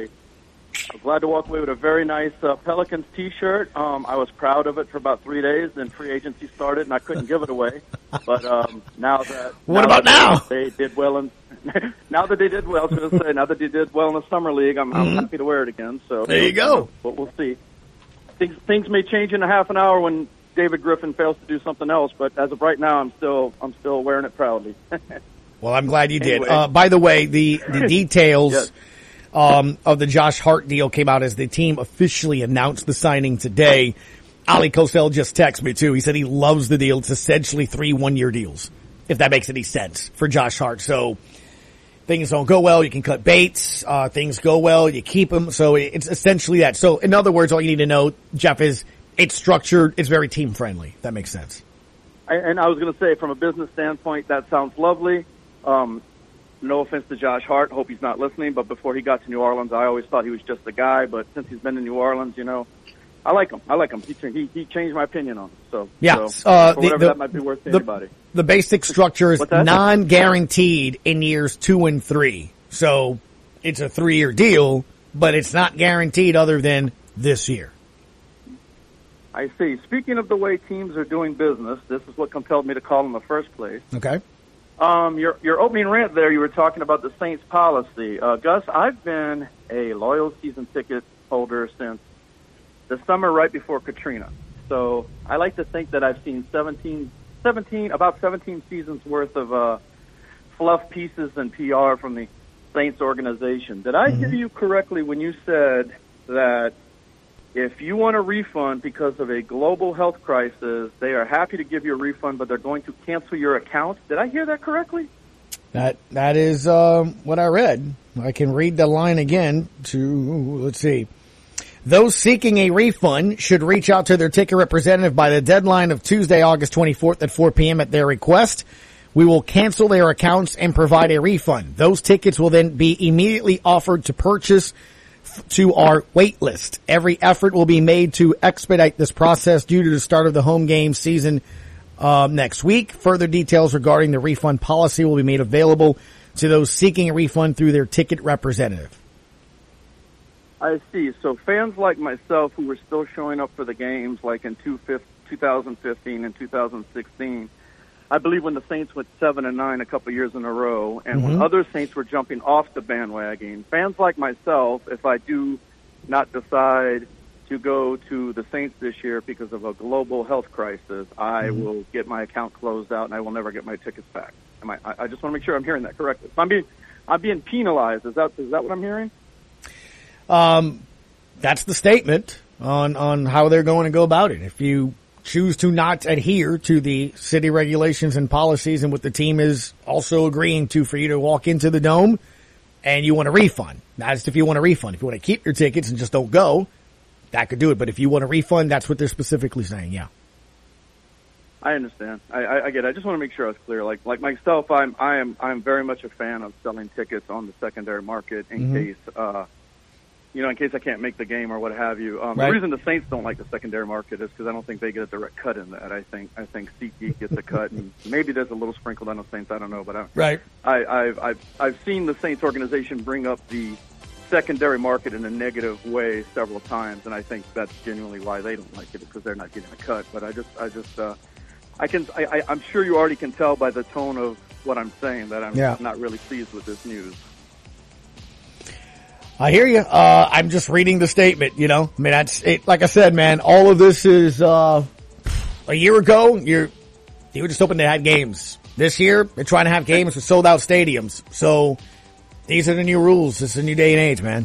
a very nice Pelicans T-shirt. I was proud of it for about 3 days, then free agency started, and I couldn't give it away. But now that they did well, now that they did well in the summer league, I'm happy to wear it again. So there you go. But we'll see. Things may change in a half an hour when David Griffin fails to do something else. But as of right now, I'm still wearing it proudly. Well, I'm glad you did. Anyway. By the way, the details. Yes. Of the Josh Hart deal came out as the team officially announced the signing today. Ali Kosel just texted me too. He said he loves the deal. It's essentially 3 one-year deals, if that makes any sense for Josh Hart. So things don't go well, you can cut baits. Things go well, you keep them. So it's essentially that. So in other words, all you need to know, Jeff, is it's structured. It's very team friendly. If that makes sense. And I was going to say, from a business standpoint, that sounds lovely. No offense to Josh Hart. Hope he's not listening. But before he got to New Orleans, I always thought he was just a guy. But since he's been in New Orleans, I like him. He changed my opinion on him. So yeah, whatever that might be worth to anybody. The basic structure is non-guaranteed in years 2 and 3. So it's a 3-year deal, but it's not guaranteed other than this year. I see. Speaking of the way teams are doing business, this is what compelled me to call in the first place. Okay. Your opening rant there, you were talking about the Saints policy. Gus, I've been a loyal season ticket holder since the summer right before Katrina. So I like to think that I've seen about 17 seasons worth of fluff pieces and PR from the Saints organization. Did I hear you correctly when you said that if you want a refund because of a global health crisis, they are happy to give you a refund, but they're going to cancel your account? Did I hear that correctly? That is what I read. I can read the line again let's see. Those seeking a refund should reach out to their ticket representative by the deadline of Tuesday, August 24th at 4 p.m. at their request. We will cancel their accounts and provide a refund. Those tickets will then be immediately offered to purchase to our wait list. Every effort will be made to expedite this process due to the start of the home game season next week. Further details regarding the refund policy will be made available to those seeking a refund through their ticket representative. I see. So fans like myself who were still showing up for the games like in 2015 and 2016, I believe when the Saints went 7-9 a couple years in a row, and when other Saints were jumping off the bandwagon, fans like myself, if I do not decide to go to the Saints this year because of a global health crisis, I will get my account closed out and I will never get my tickets back. I just want to make sure I'm hearing that correctly. If I'm being penalized. Is that what I'm hearing? That's the statement on how they're going to go about it. If you choose to not adhere to the city regulations and policies and what the team is also agreeing to for you to walk into the dome and you want a refund, that's if you want a refund. If you want to keep your tickets and just don't go, that could do it. But if you want a refund, that's what they're specifically saying. Yeah. I understand. I get it. I just want to make sure I was clear. Like myself, I'm very much a fan of selling tickets on the secondary market in case, in case I can't make the game or what have you. Right. The reason the Saints don't like the secondary market is because I don't think they get a direct cut in that. I think SeatGeek gets a cut, and maybe there's a little sprinkled on the Saints. I don't know, but I've seen the Saints organization bring up the secondary market in a negative way several times, and I think that's genuinely why they don't like it, because they're not getting a cut. But I'm sure you already can tell by the tone of what I'm saying that I'm not really pleased with this news. I hear you. I'm just reading the statement, that's it. Like I said, man, all of this is, a year ago, you were just hoping they had games. This year, they're trying to have games with sold out stadiums. So these are the new rules. This is a new day and age, man.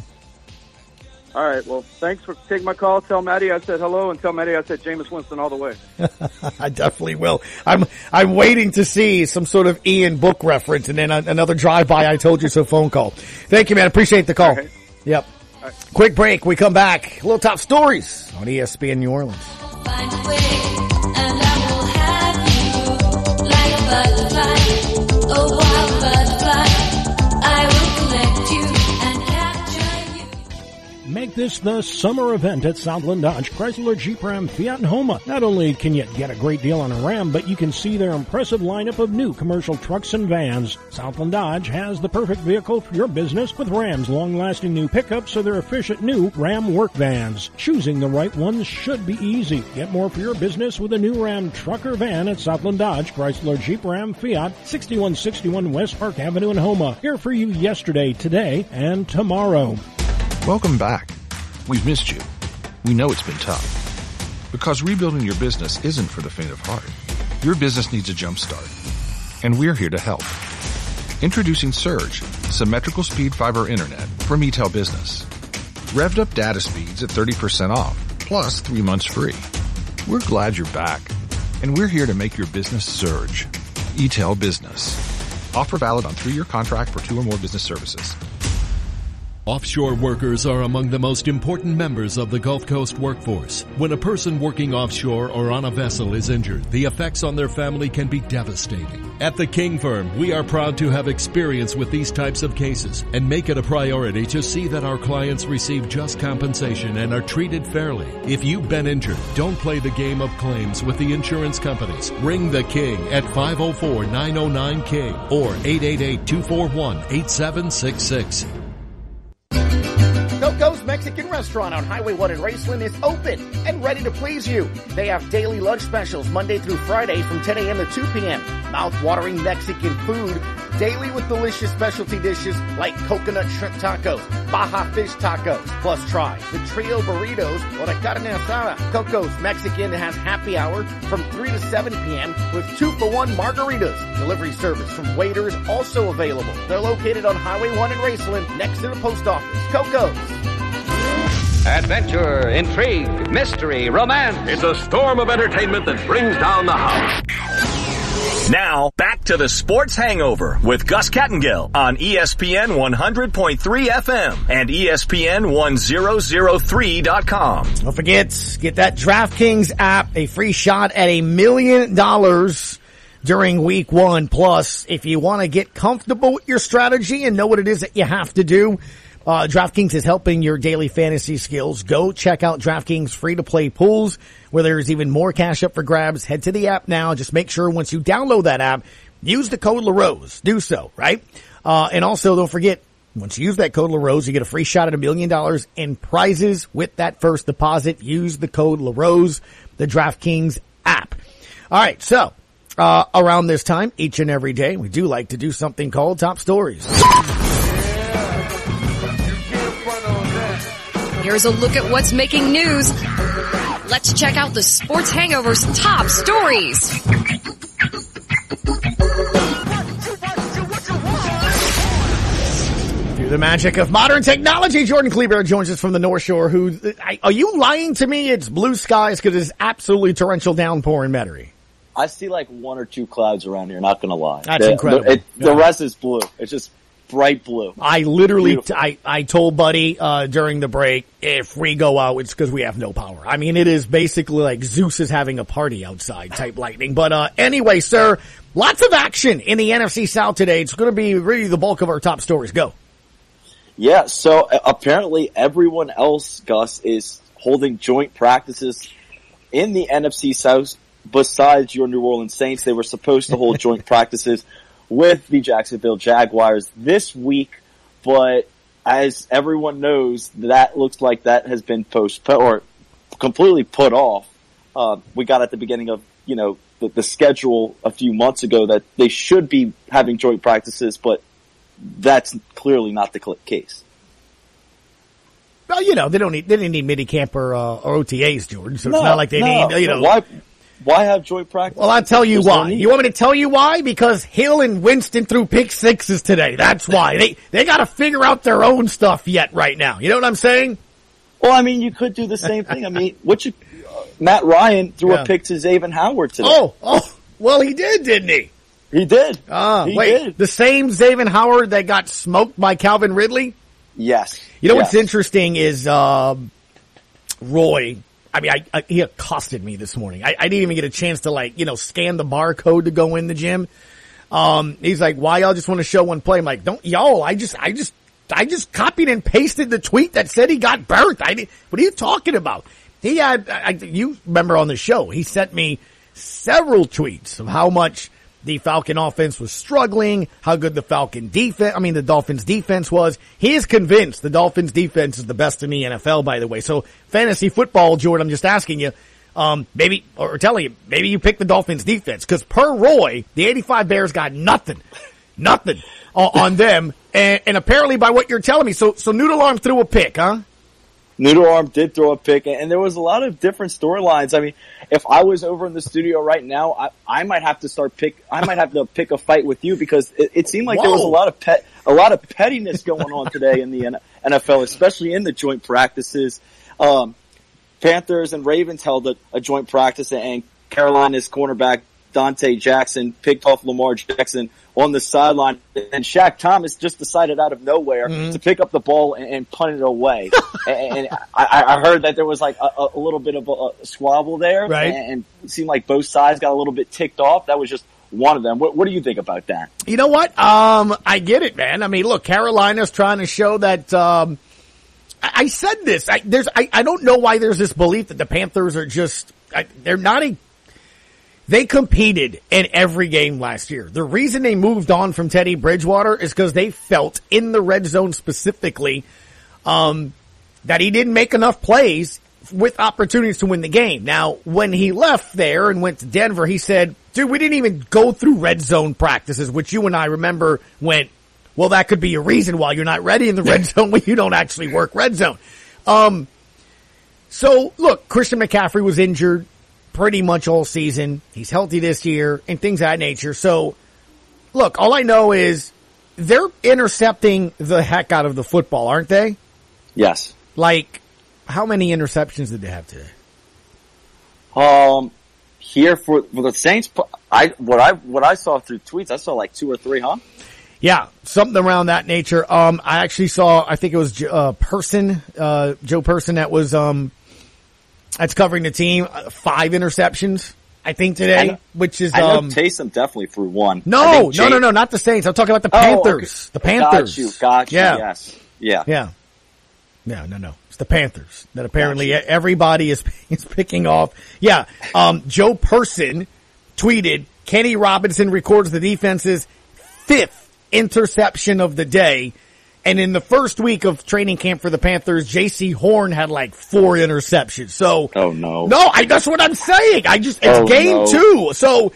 All right. Well, thanks for taking my call. Tell Maddie I said hello, and tell Maddie I said Jameis Winston all the way. I definitely will. I'm waiting to see some sort of Ian Book reference and then another drive-by I told you so phone call. Thank you, man. Appreciate the call. Okay. Yep. Right. Quick break. We come back. A little top stories on ESPN New Orleans. Find a way, and I will have you like a butterfly, a wild butterfly. I will collect you and capture you. Make this the summer event at Southland Dodge, Chrysler, Jeep, Ram, Fiat, and Homa. Not only can you get a great deal on a Ram, but you can see their impressive lineup of new commercial trucks and vans. Southland Dodge has the perfect vehicle for your business with Ram's long-lasting new pickups or their efficient new Ram work vans. Choosing the right ones should be easy. Get more for your business with a new Ram truck or van at Southland Dodge, Chrysler, Jeep, Ram, Fiat, 6161 West Park Avenue in Homa. Here for you yesterday, today, and tomorrow. Welcome back. We've missed you. We know it's been tough. Because rebuilding your business isn't for the faint of heart. Your business needs a jump start. And we're here to help. Introducing Surge, symmetrical speed fiber internet from eTel Business. Revved up data speeds at 30% off, plus 3 months free. We're glad you're back. And we're here to make your business surge. eTel Business. Offer valid on 3-year contract for 2 or more business services. Offshore workers are among the most important members of the Gulf Coast workforce. When a person working offshore or on a vessel is injured, the effects on their family can be devastating. At the King Firm, we are proud to have experience with these types of cases and make it a priority to see that our clients receive just compensation and are treated fairly. If you've been injured, don't play the game of claims with the insurance companies. Ring the King at 504-909-KING or 888-241-8766. Coco's Mexican Restaurant on Highway 1 in Raceland is open and ready to please you. They have daily lunch specials Monday through Friday from 10 a.m. to 2 p.m. Mouth-watering Mexican food, daily with delicious specialty dishes like coconut shrimp tacos, Baja fish tacos. Plus try the trio burritos or the carne asada. Coco's Mexican has happy hour from 3 to 7 p.m. with 2-for-1 margaritas. Delivery service from waiters also available. They're located on Highway 1 in Raceland next to the post office. Coco's. Adventure, intrigue, mystery, romance. It's a storm of entertainment that brings down the house. Now, back to the Sports Hangover with Gus Kettengill on ESPN 100.3 FM and ESPN 1003.com. Don't forget, get that DraftKings app, a free shot at $1 million during week 1. Plus, if you want to get comfortable with your strategy and know what it is that you have to do, DraftKings is helping your daily fantasy skills. Go check out DraftKings free-to-play pools where there's even more cash up for grabs. Head to the app now. Just make sure once you download that app, use the code LaRose. Do so, right? And also, don't forget, once you use that code LaRose, you get a free shot at $1 million in prizes with that first deposit. Use the code LaRose, the DraftKings app. All right, so around this time, each and every day, we do like to do something called Top Stories. Here's a look at what's making news. Let's check out the Sports Hangover's top stories. Through the magic of modern technology, Jordan Kleber joins us from the North Shore. Are you lying to me? It's blue skies because it's absolutely torrential downpour in Metairie. I see like 1 or 2 clouds around here, not going to lie. That's incredible. The rest is blue. It's just bright blue. I literally, I told Buddy, during the break, if we go out, it's because we have no power. I mean, it is basically like Zeus is having a party outside type lightning. But, anyway, sir, lots of action in the NFC South today. It's going to be really the bulk of our top stories. Go. Yeah. So apparently everyone else, Gus, is holding joint practices in the NFC South besides your New Orleans Saints. They were supposed to hold joint practices with the Jacksonville Jaguars this week, but as everyone knows, that looks like that has been postponed or completely put off. We got at the beginning of, the schedule a few months ago that they should be having joint practices, but that's clearly not the case. Well, they didn't need minicamp or OTAs, Jordan, so it's not like they need, Why have joint practice? Well, I'll tell you why. You want me to tell you why? Because Hill and Winston threw pick sixes today. That's why. They got to figure out their own stuff yet right now. You know what I'm saying? Well, I mean, you could do the same thing. I mean, Matt Ryan threw a pick to Xavier Howard today. Oh, well, he did, didn't he? He did. He did. The same Xavier Howard that got smoked by Calvin Ridley? Yes. What's interesting is, Roy, I mean, he accosted me this morning. I didn't even get a chance to scan the barcode to go in the gym. He's like, why y'all just want to show one play? I'm like, I just copied and pasted the tweet that said he got burnt. What are you talking about? He had, you remember on the show, he sent me several tweets of how much the Falcon offense was struggling, how good the Dolphins defense was. He is convinced the Dolphins defense is the best in the NFL, by the way. So fantasy football, Jordan, I'm just asking you, maybe you pick the Dolphins defense, because per Roy, the 85 Bears got nothing on them. And apparently by what you're telling me, so Noodle Arm threw a pick, huh? Noodle Arm did throw a pick, and there was a lot of different storylines. I mean, if I was over in the studio right now, I might have to pick a fight with you, because it seemed like there was a lot of pettiness going on today in the NFL, especially in the joint practices. Panthers and Ravens held a joint practice, and Carolina's cornerback Dante Jackson picked off Lamar Jackson on the sideline, and Shaq Thomas just decided out of nowhere to pick up the ball and punt it away. And I heard that there was like a little bit of a squabble there, right? And it seemed like both sides got a little bit ticked off. That was just one of them. What do you think about that? You know what? I get it, man. I mean, look, Carolina's trying to show that, I said this. I don't know why there's this belief that the Panthers are just, they competed in every game last year. The reason they moved on from Teddy Bridgewater is because they felt in the red zone specifically, that he didn't make enough plays with opportunities to win the game. Now, when he left there and went to Denver, he said, dude, we didn't even go through red zone practices, which you and I remember went, well, that could be a reason why you're not ready in the red zone when you don't actually work red zone. So look, Christian McCaffrey was injured pretty much all season. He's healthy this year and things of that nature. So look, all I know is they're intercepting the heck out of the football, aren't they? Yes. Like, how many interceptions did they have today? here for the Saints. What I saw through tweets, I saw like 2 or 3, huh? Yeah, something around that nature. I actually saw, I think it was Joe Person that was that's covering the team. 5 interceptions, I think today, which is I know Taysom definitely threw 1. No, not the Saints. I'm talking about the Panthers. The Panthers. Got you. Yeah. Yes. Yeah. Yeah. No. It's the Panthers that apparently everybody is picking off. Yeah. Joe Person tweeted, Kenny Robinson records the defense's 5th interception of the day. And in the first week of training camp for the Panthers, J.C. Horn had like 4 interceptions. So, oh no, that's what I'm saying. It's game 2. So,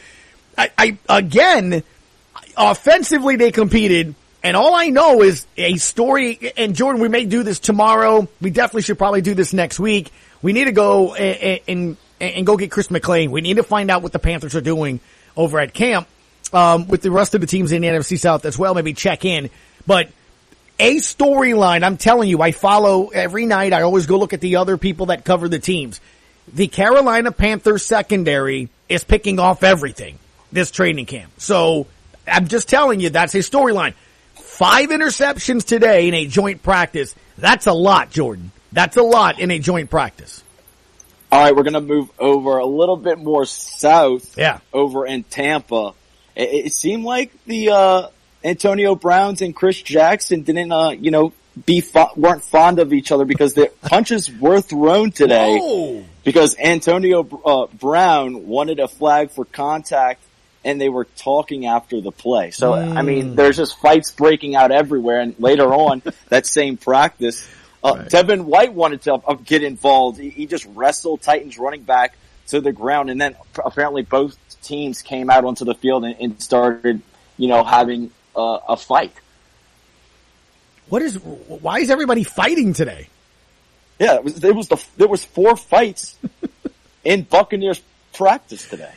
again, offensively they competed. And all I know is a story, and Jordan, we may do this tomorrow. We definitely should probably do this next week. We need to go and go get Chris McClain. We need to find out what the Panthers are doing over at camp. With the rest of the teams in the NFC South as well, maybe check in. But a storyline, I'm telling you, I follow every night. I always go look at the other people that cover the teams. The Carolina Panthers secondary is picking off everything this training camp. So I'm just telling you, that's a storyline. 5 interceptions today in a joint practice. That's a lot, Jordan. That's a lot in a joint practice. All right, we're going to move over a little bit more south. Yeah. Over in Tampa. It seemed like the Antonio Browns and Chris Jackson didn't, weren't fond of each other because their punches were thrown today. Whoa. Because Antonio Brown wanted a flag for contact, and they were talking after the play. So, I mean, there's just fights breaking out everywhere. And later on, that same practice, Devin White wanted to get involved. He just wrestled Titans running back to the ground, and then apparently both teams came out onto the field and started, having a fight. Why is everybody fighting today? Yeah, there was 4 fights in Buccaneers practice today.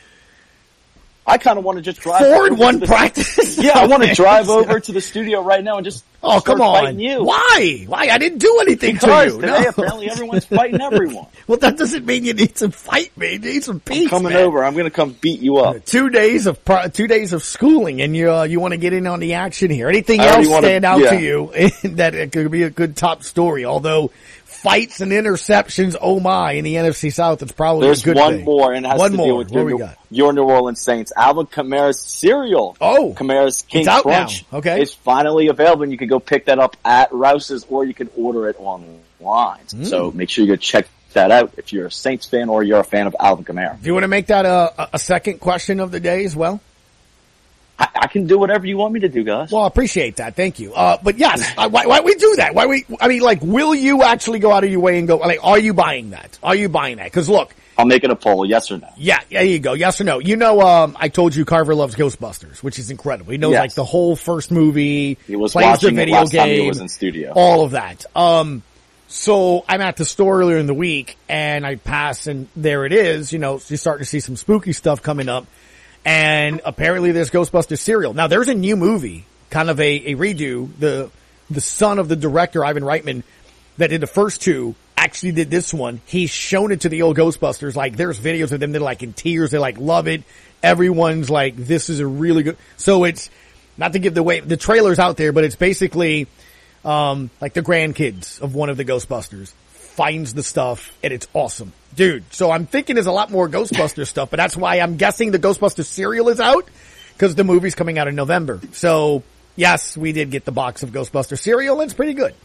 I kind of want to just drive 4 in 1 practice. Yeah, I want to drive over to the studio right now and just come on. Fighting you. Why? I didn't do anything to you. Today apparently everyone's fighting everyone. Well, that doesn't mean you need to fight me. You need some peace. I'm coming over. I'm going to come beat you up. 2 days of schooling, and you want to get in on the action here. Anything else stand out to you that it could be a good top story? Although fights and interceptions, oh my, in the NFC South, it's probably there's a good one thing. more, and it has to deal with your New Orleans Saints. Alvin Kamara's cereal. Kamara's King Crunch is finally available, and you can go pick that up at Rouse's, or you can order it online. So make sure you go check that out if you're a Saints fan or you're a fan of Alvin Kamara. Do you want to make that a second question of the day as well? I can do whatever you want me to do, guys. Well, I appreciate that. Thank you. But yes, why we do that? Will you actually go out of your way and go, are you buying that? Are you buying that? Cause look. I'll make it a poll, yes or no. Yeah, there you go. Yes or no. I told you Carver loves Ghostbusters, which is incredible. He knows the whole first movie. He was plays watching the video last game. Time he was in studio. All of that. So I'm at the store earlier in the week and I pass and there it is, you're starting to see some spooky stuff coming up. And apparently there's Ghostbusters cereal. Now there's a new movie, kind of a redo. The son of the director, Ivan Reitman, that did the first 2, actually did this one. He's shown it to the old Ghostbusters. Like there's videos of them that are like in tears. They like love it. Everyone's like, this is a really good. So it's not to give the trailer's out there, but it's basically, like the grandkids of one of the Ghostbusters finds the stuff and it's awesome. Dude, so I'm thinking there's a lot more Ghostbusters stuff, but that's why I'm guessing the Ghostbusters cereal is out because the movie's coming out in November. So yes, we did get the box of Ghostbusters cereal and it's pretty good.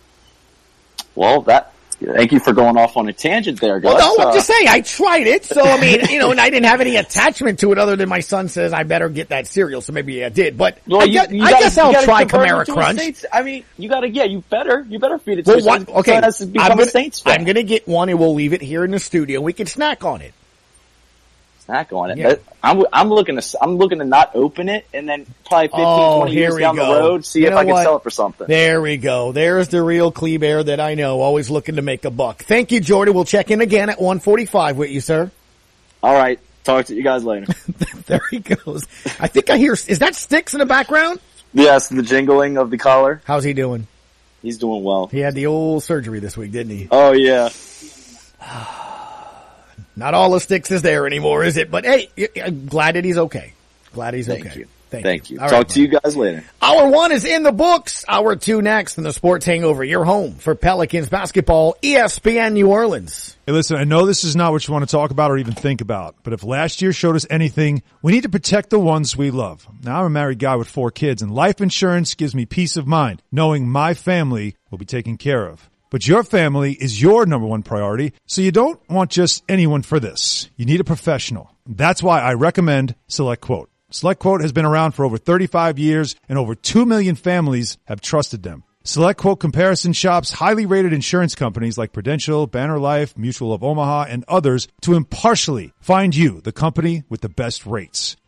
Well, thank you for going off on a tangent there, guys. Well, no, I'm just saying, I tried it, so I mean, and I didn't have any attachment to it other than my son says I better get that cereal, so maybe I did. But I guess I'll try Kamara Crunch. I mean, you better feed it to your son. Okay, has to become a Saints fan. I'm gonna get one and we'll leave it here in the studio. We can snack on it. Snack on it. Yeah. I'm looking to not open it and then probably 15-20 years down the road see if I can sell it for something. There we go. There's the real Kleber that I know, always looking to make a buck. Thank you, Jordan. We'll check in again at 1:45 with you, sir. All right. Talk to you guys later. There he goes. I think I hear, is that Sticks in the background? Yes, the jingling of the collar. How's he doing? He's doing well. He had the old surgery this week, didn't he? Oh, yeah. Not all the sticks is there anymore, is it? But hey, I'm glad that he's okay. Glad he's okay. Thank you. Thank you. All Talk to you guys later. Hour 1 is in the books. Hour 2 next in the Sports Hangover. Your home for Pelicans basketball, ESPN New Orleans. Hey, listen, I know this is not what you want to talk about or even think about, but if last year showed us anything, we need to protect the ones we love. Now, I'm a married guy with 4 kids, and life insurance gives me peace of mind, knowing my family will be taken care of. But your family is your number one priority, so you don't want just anyone for this. You need a professional. That's why I recommend SelectQuote. SelectQuote has been around for over 35 years, and over 2 million families have trusted them. SelectQuote comparison shops highly rated insurance companies like Prudential, Banner Life, Mutual of Omaha, and others to impartially find you the company with the best rates.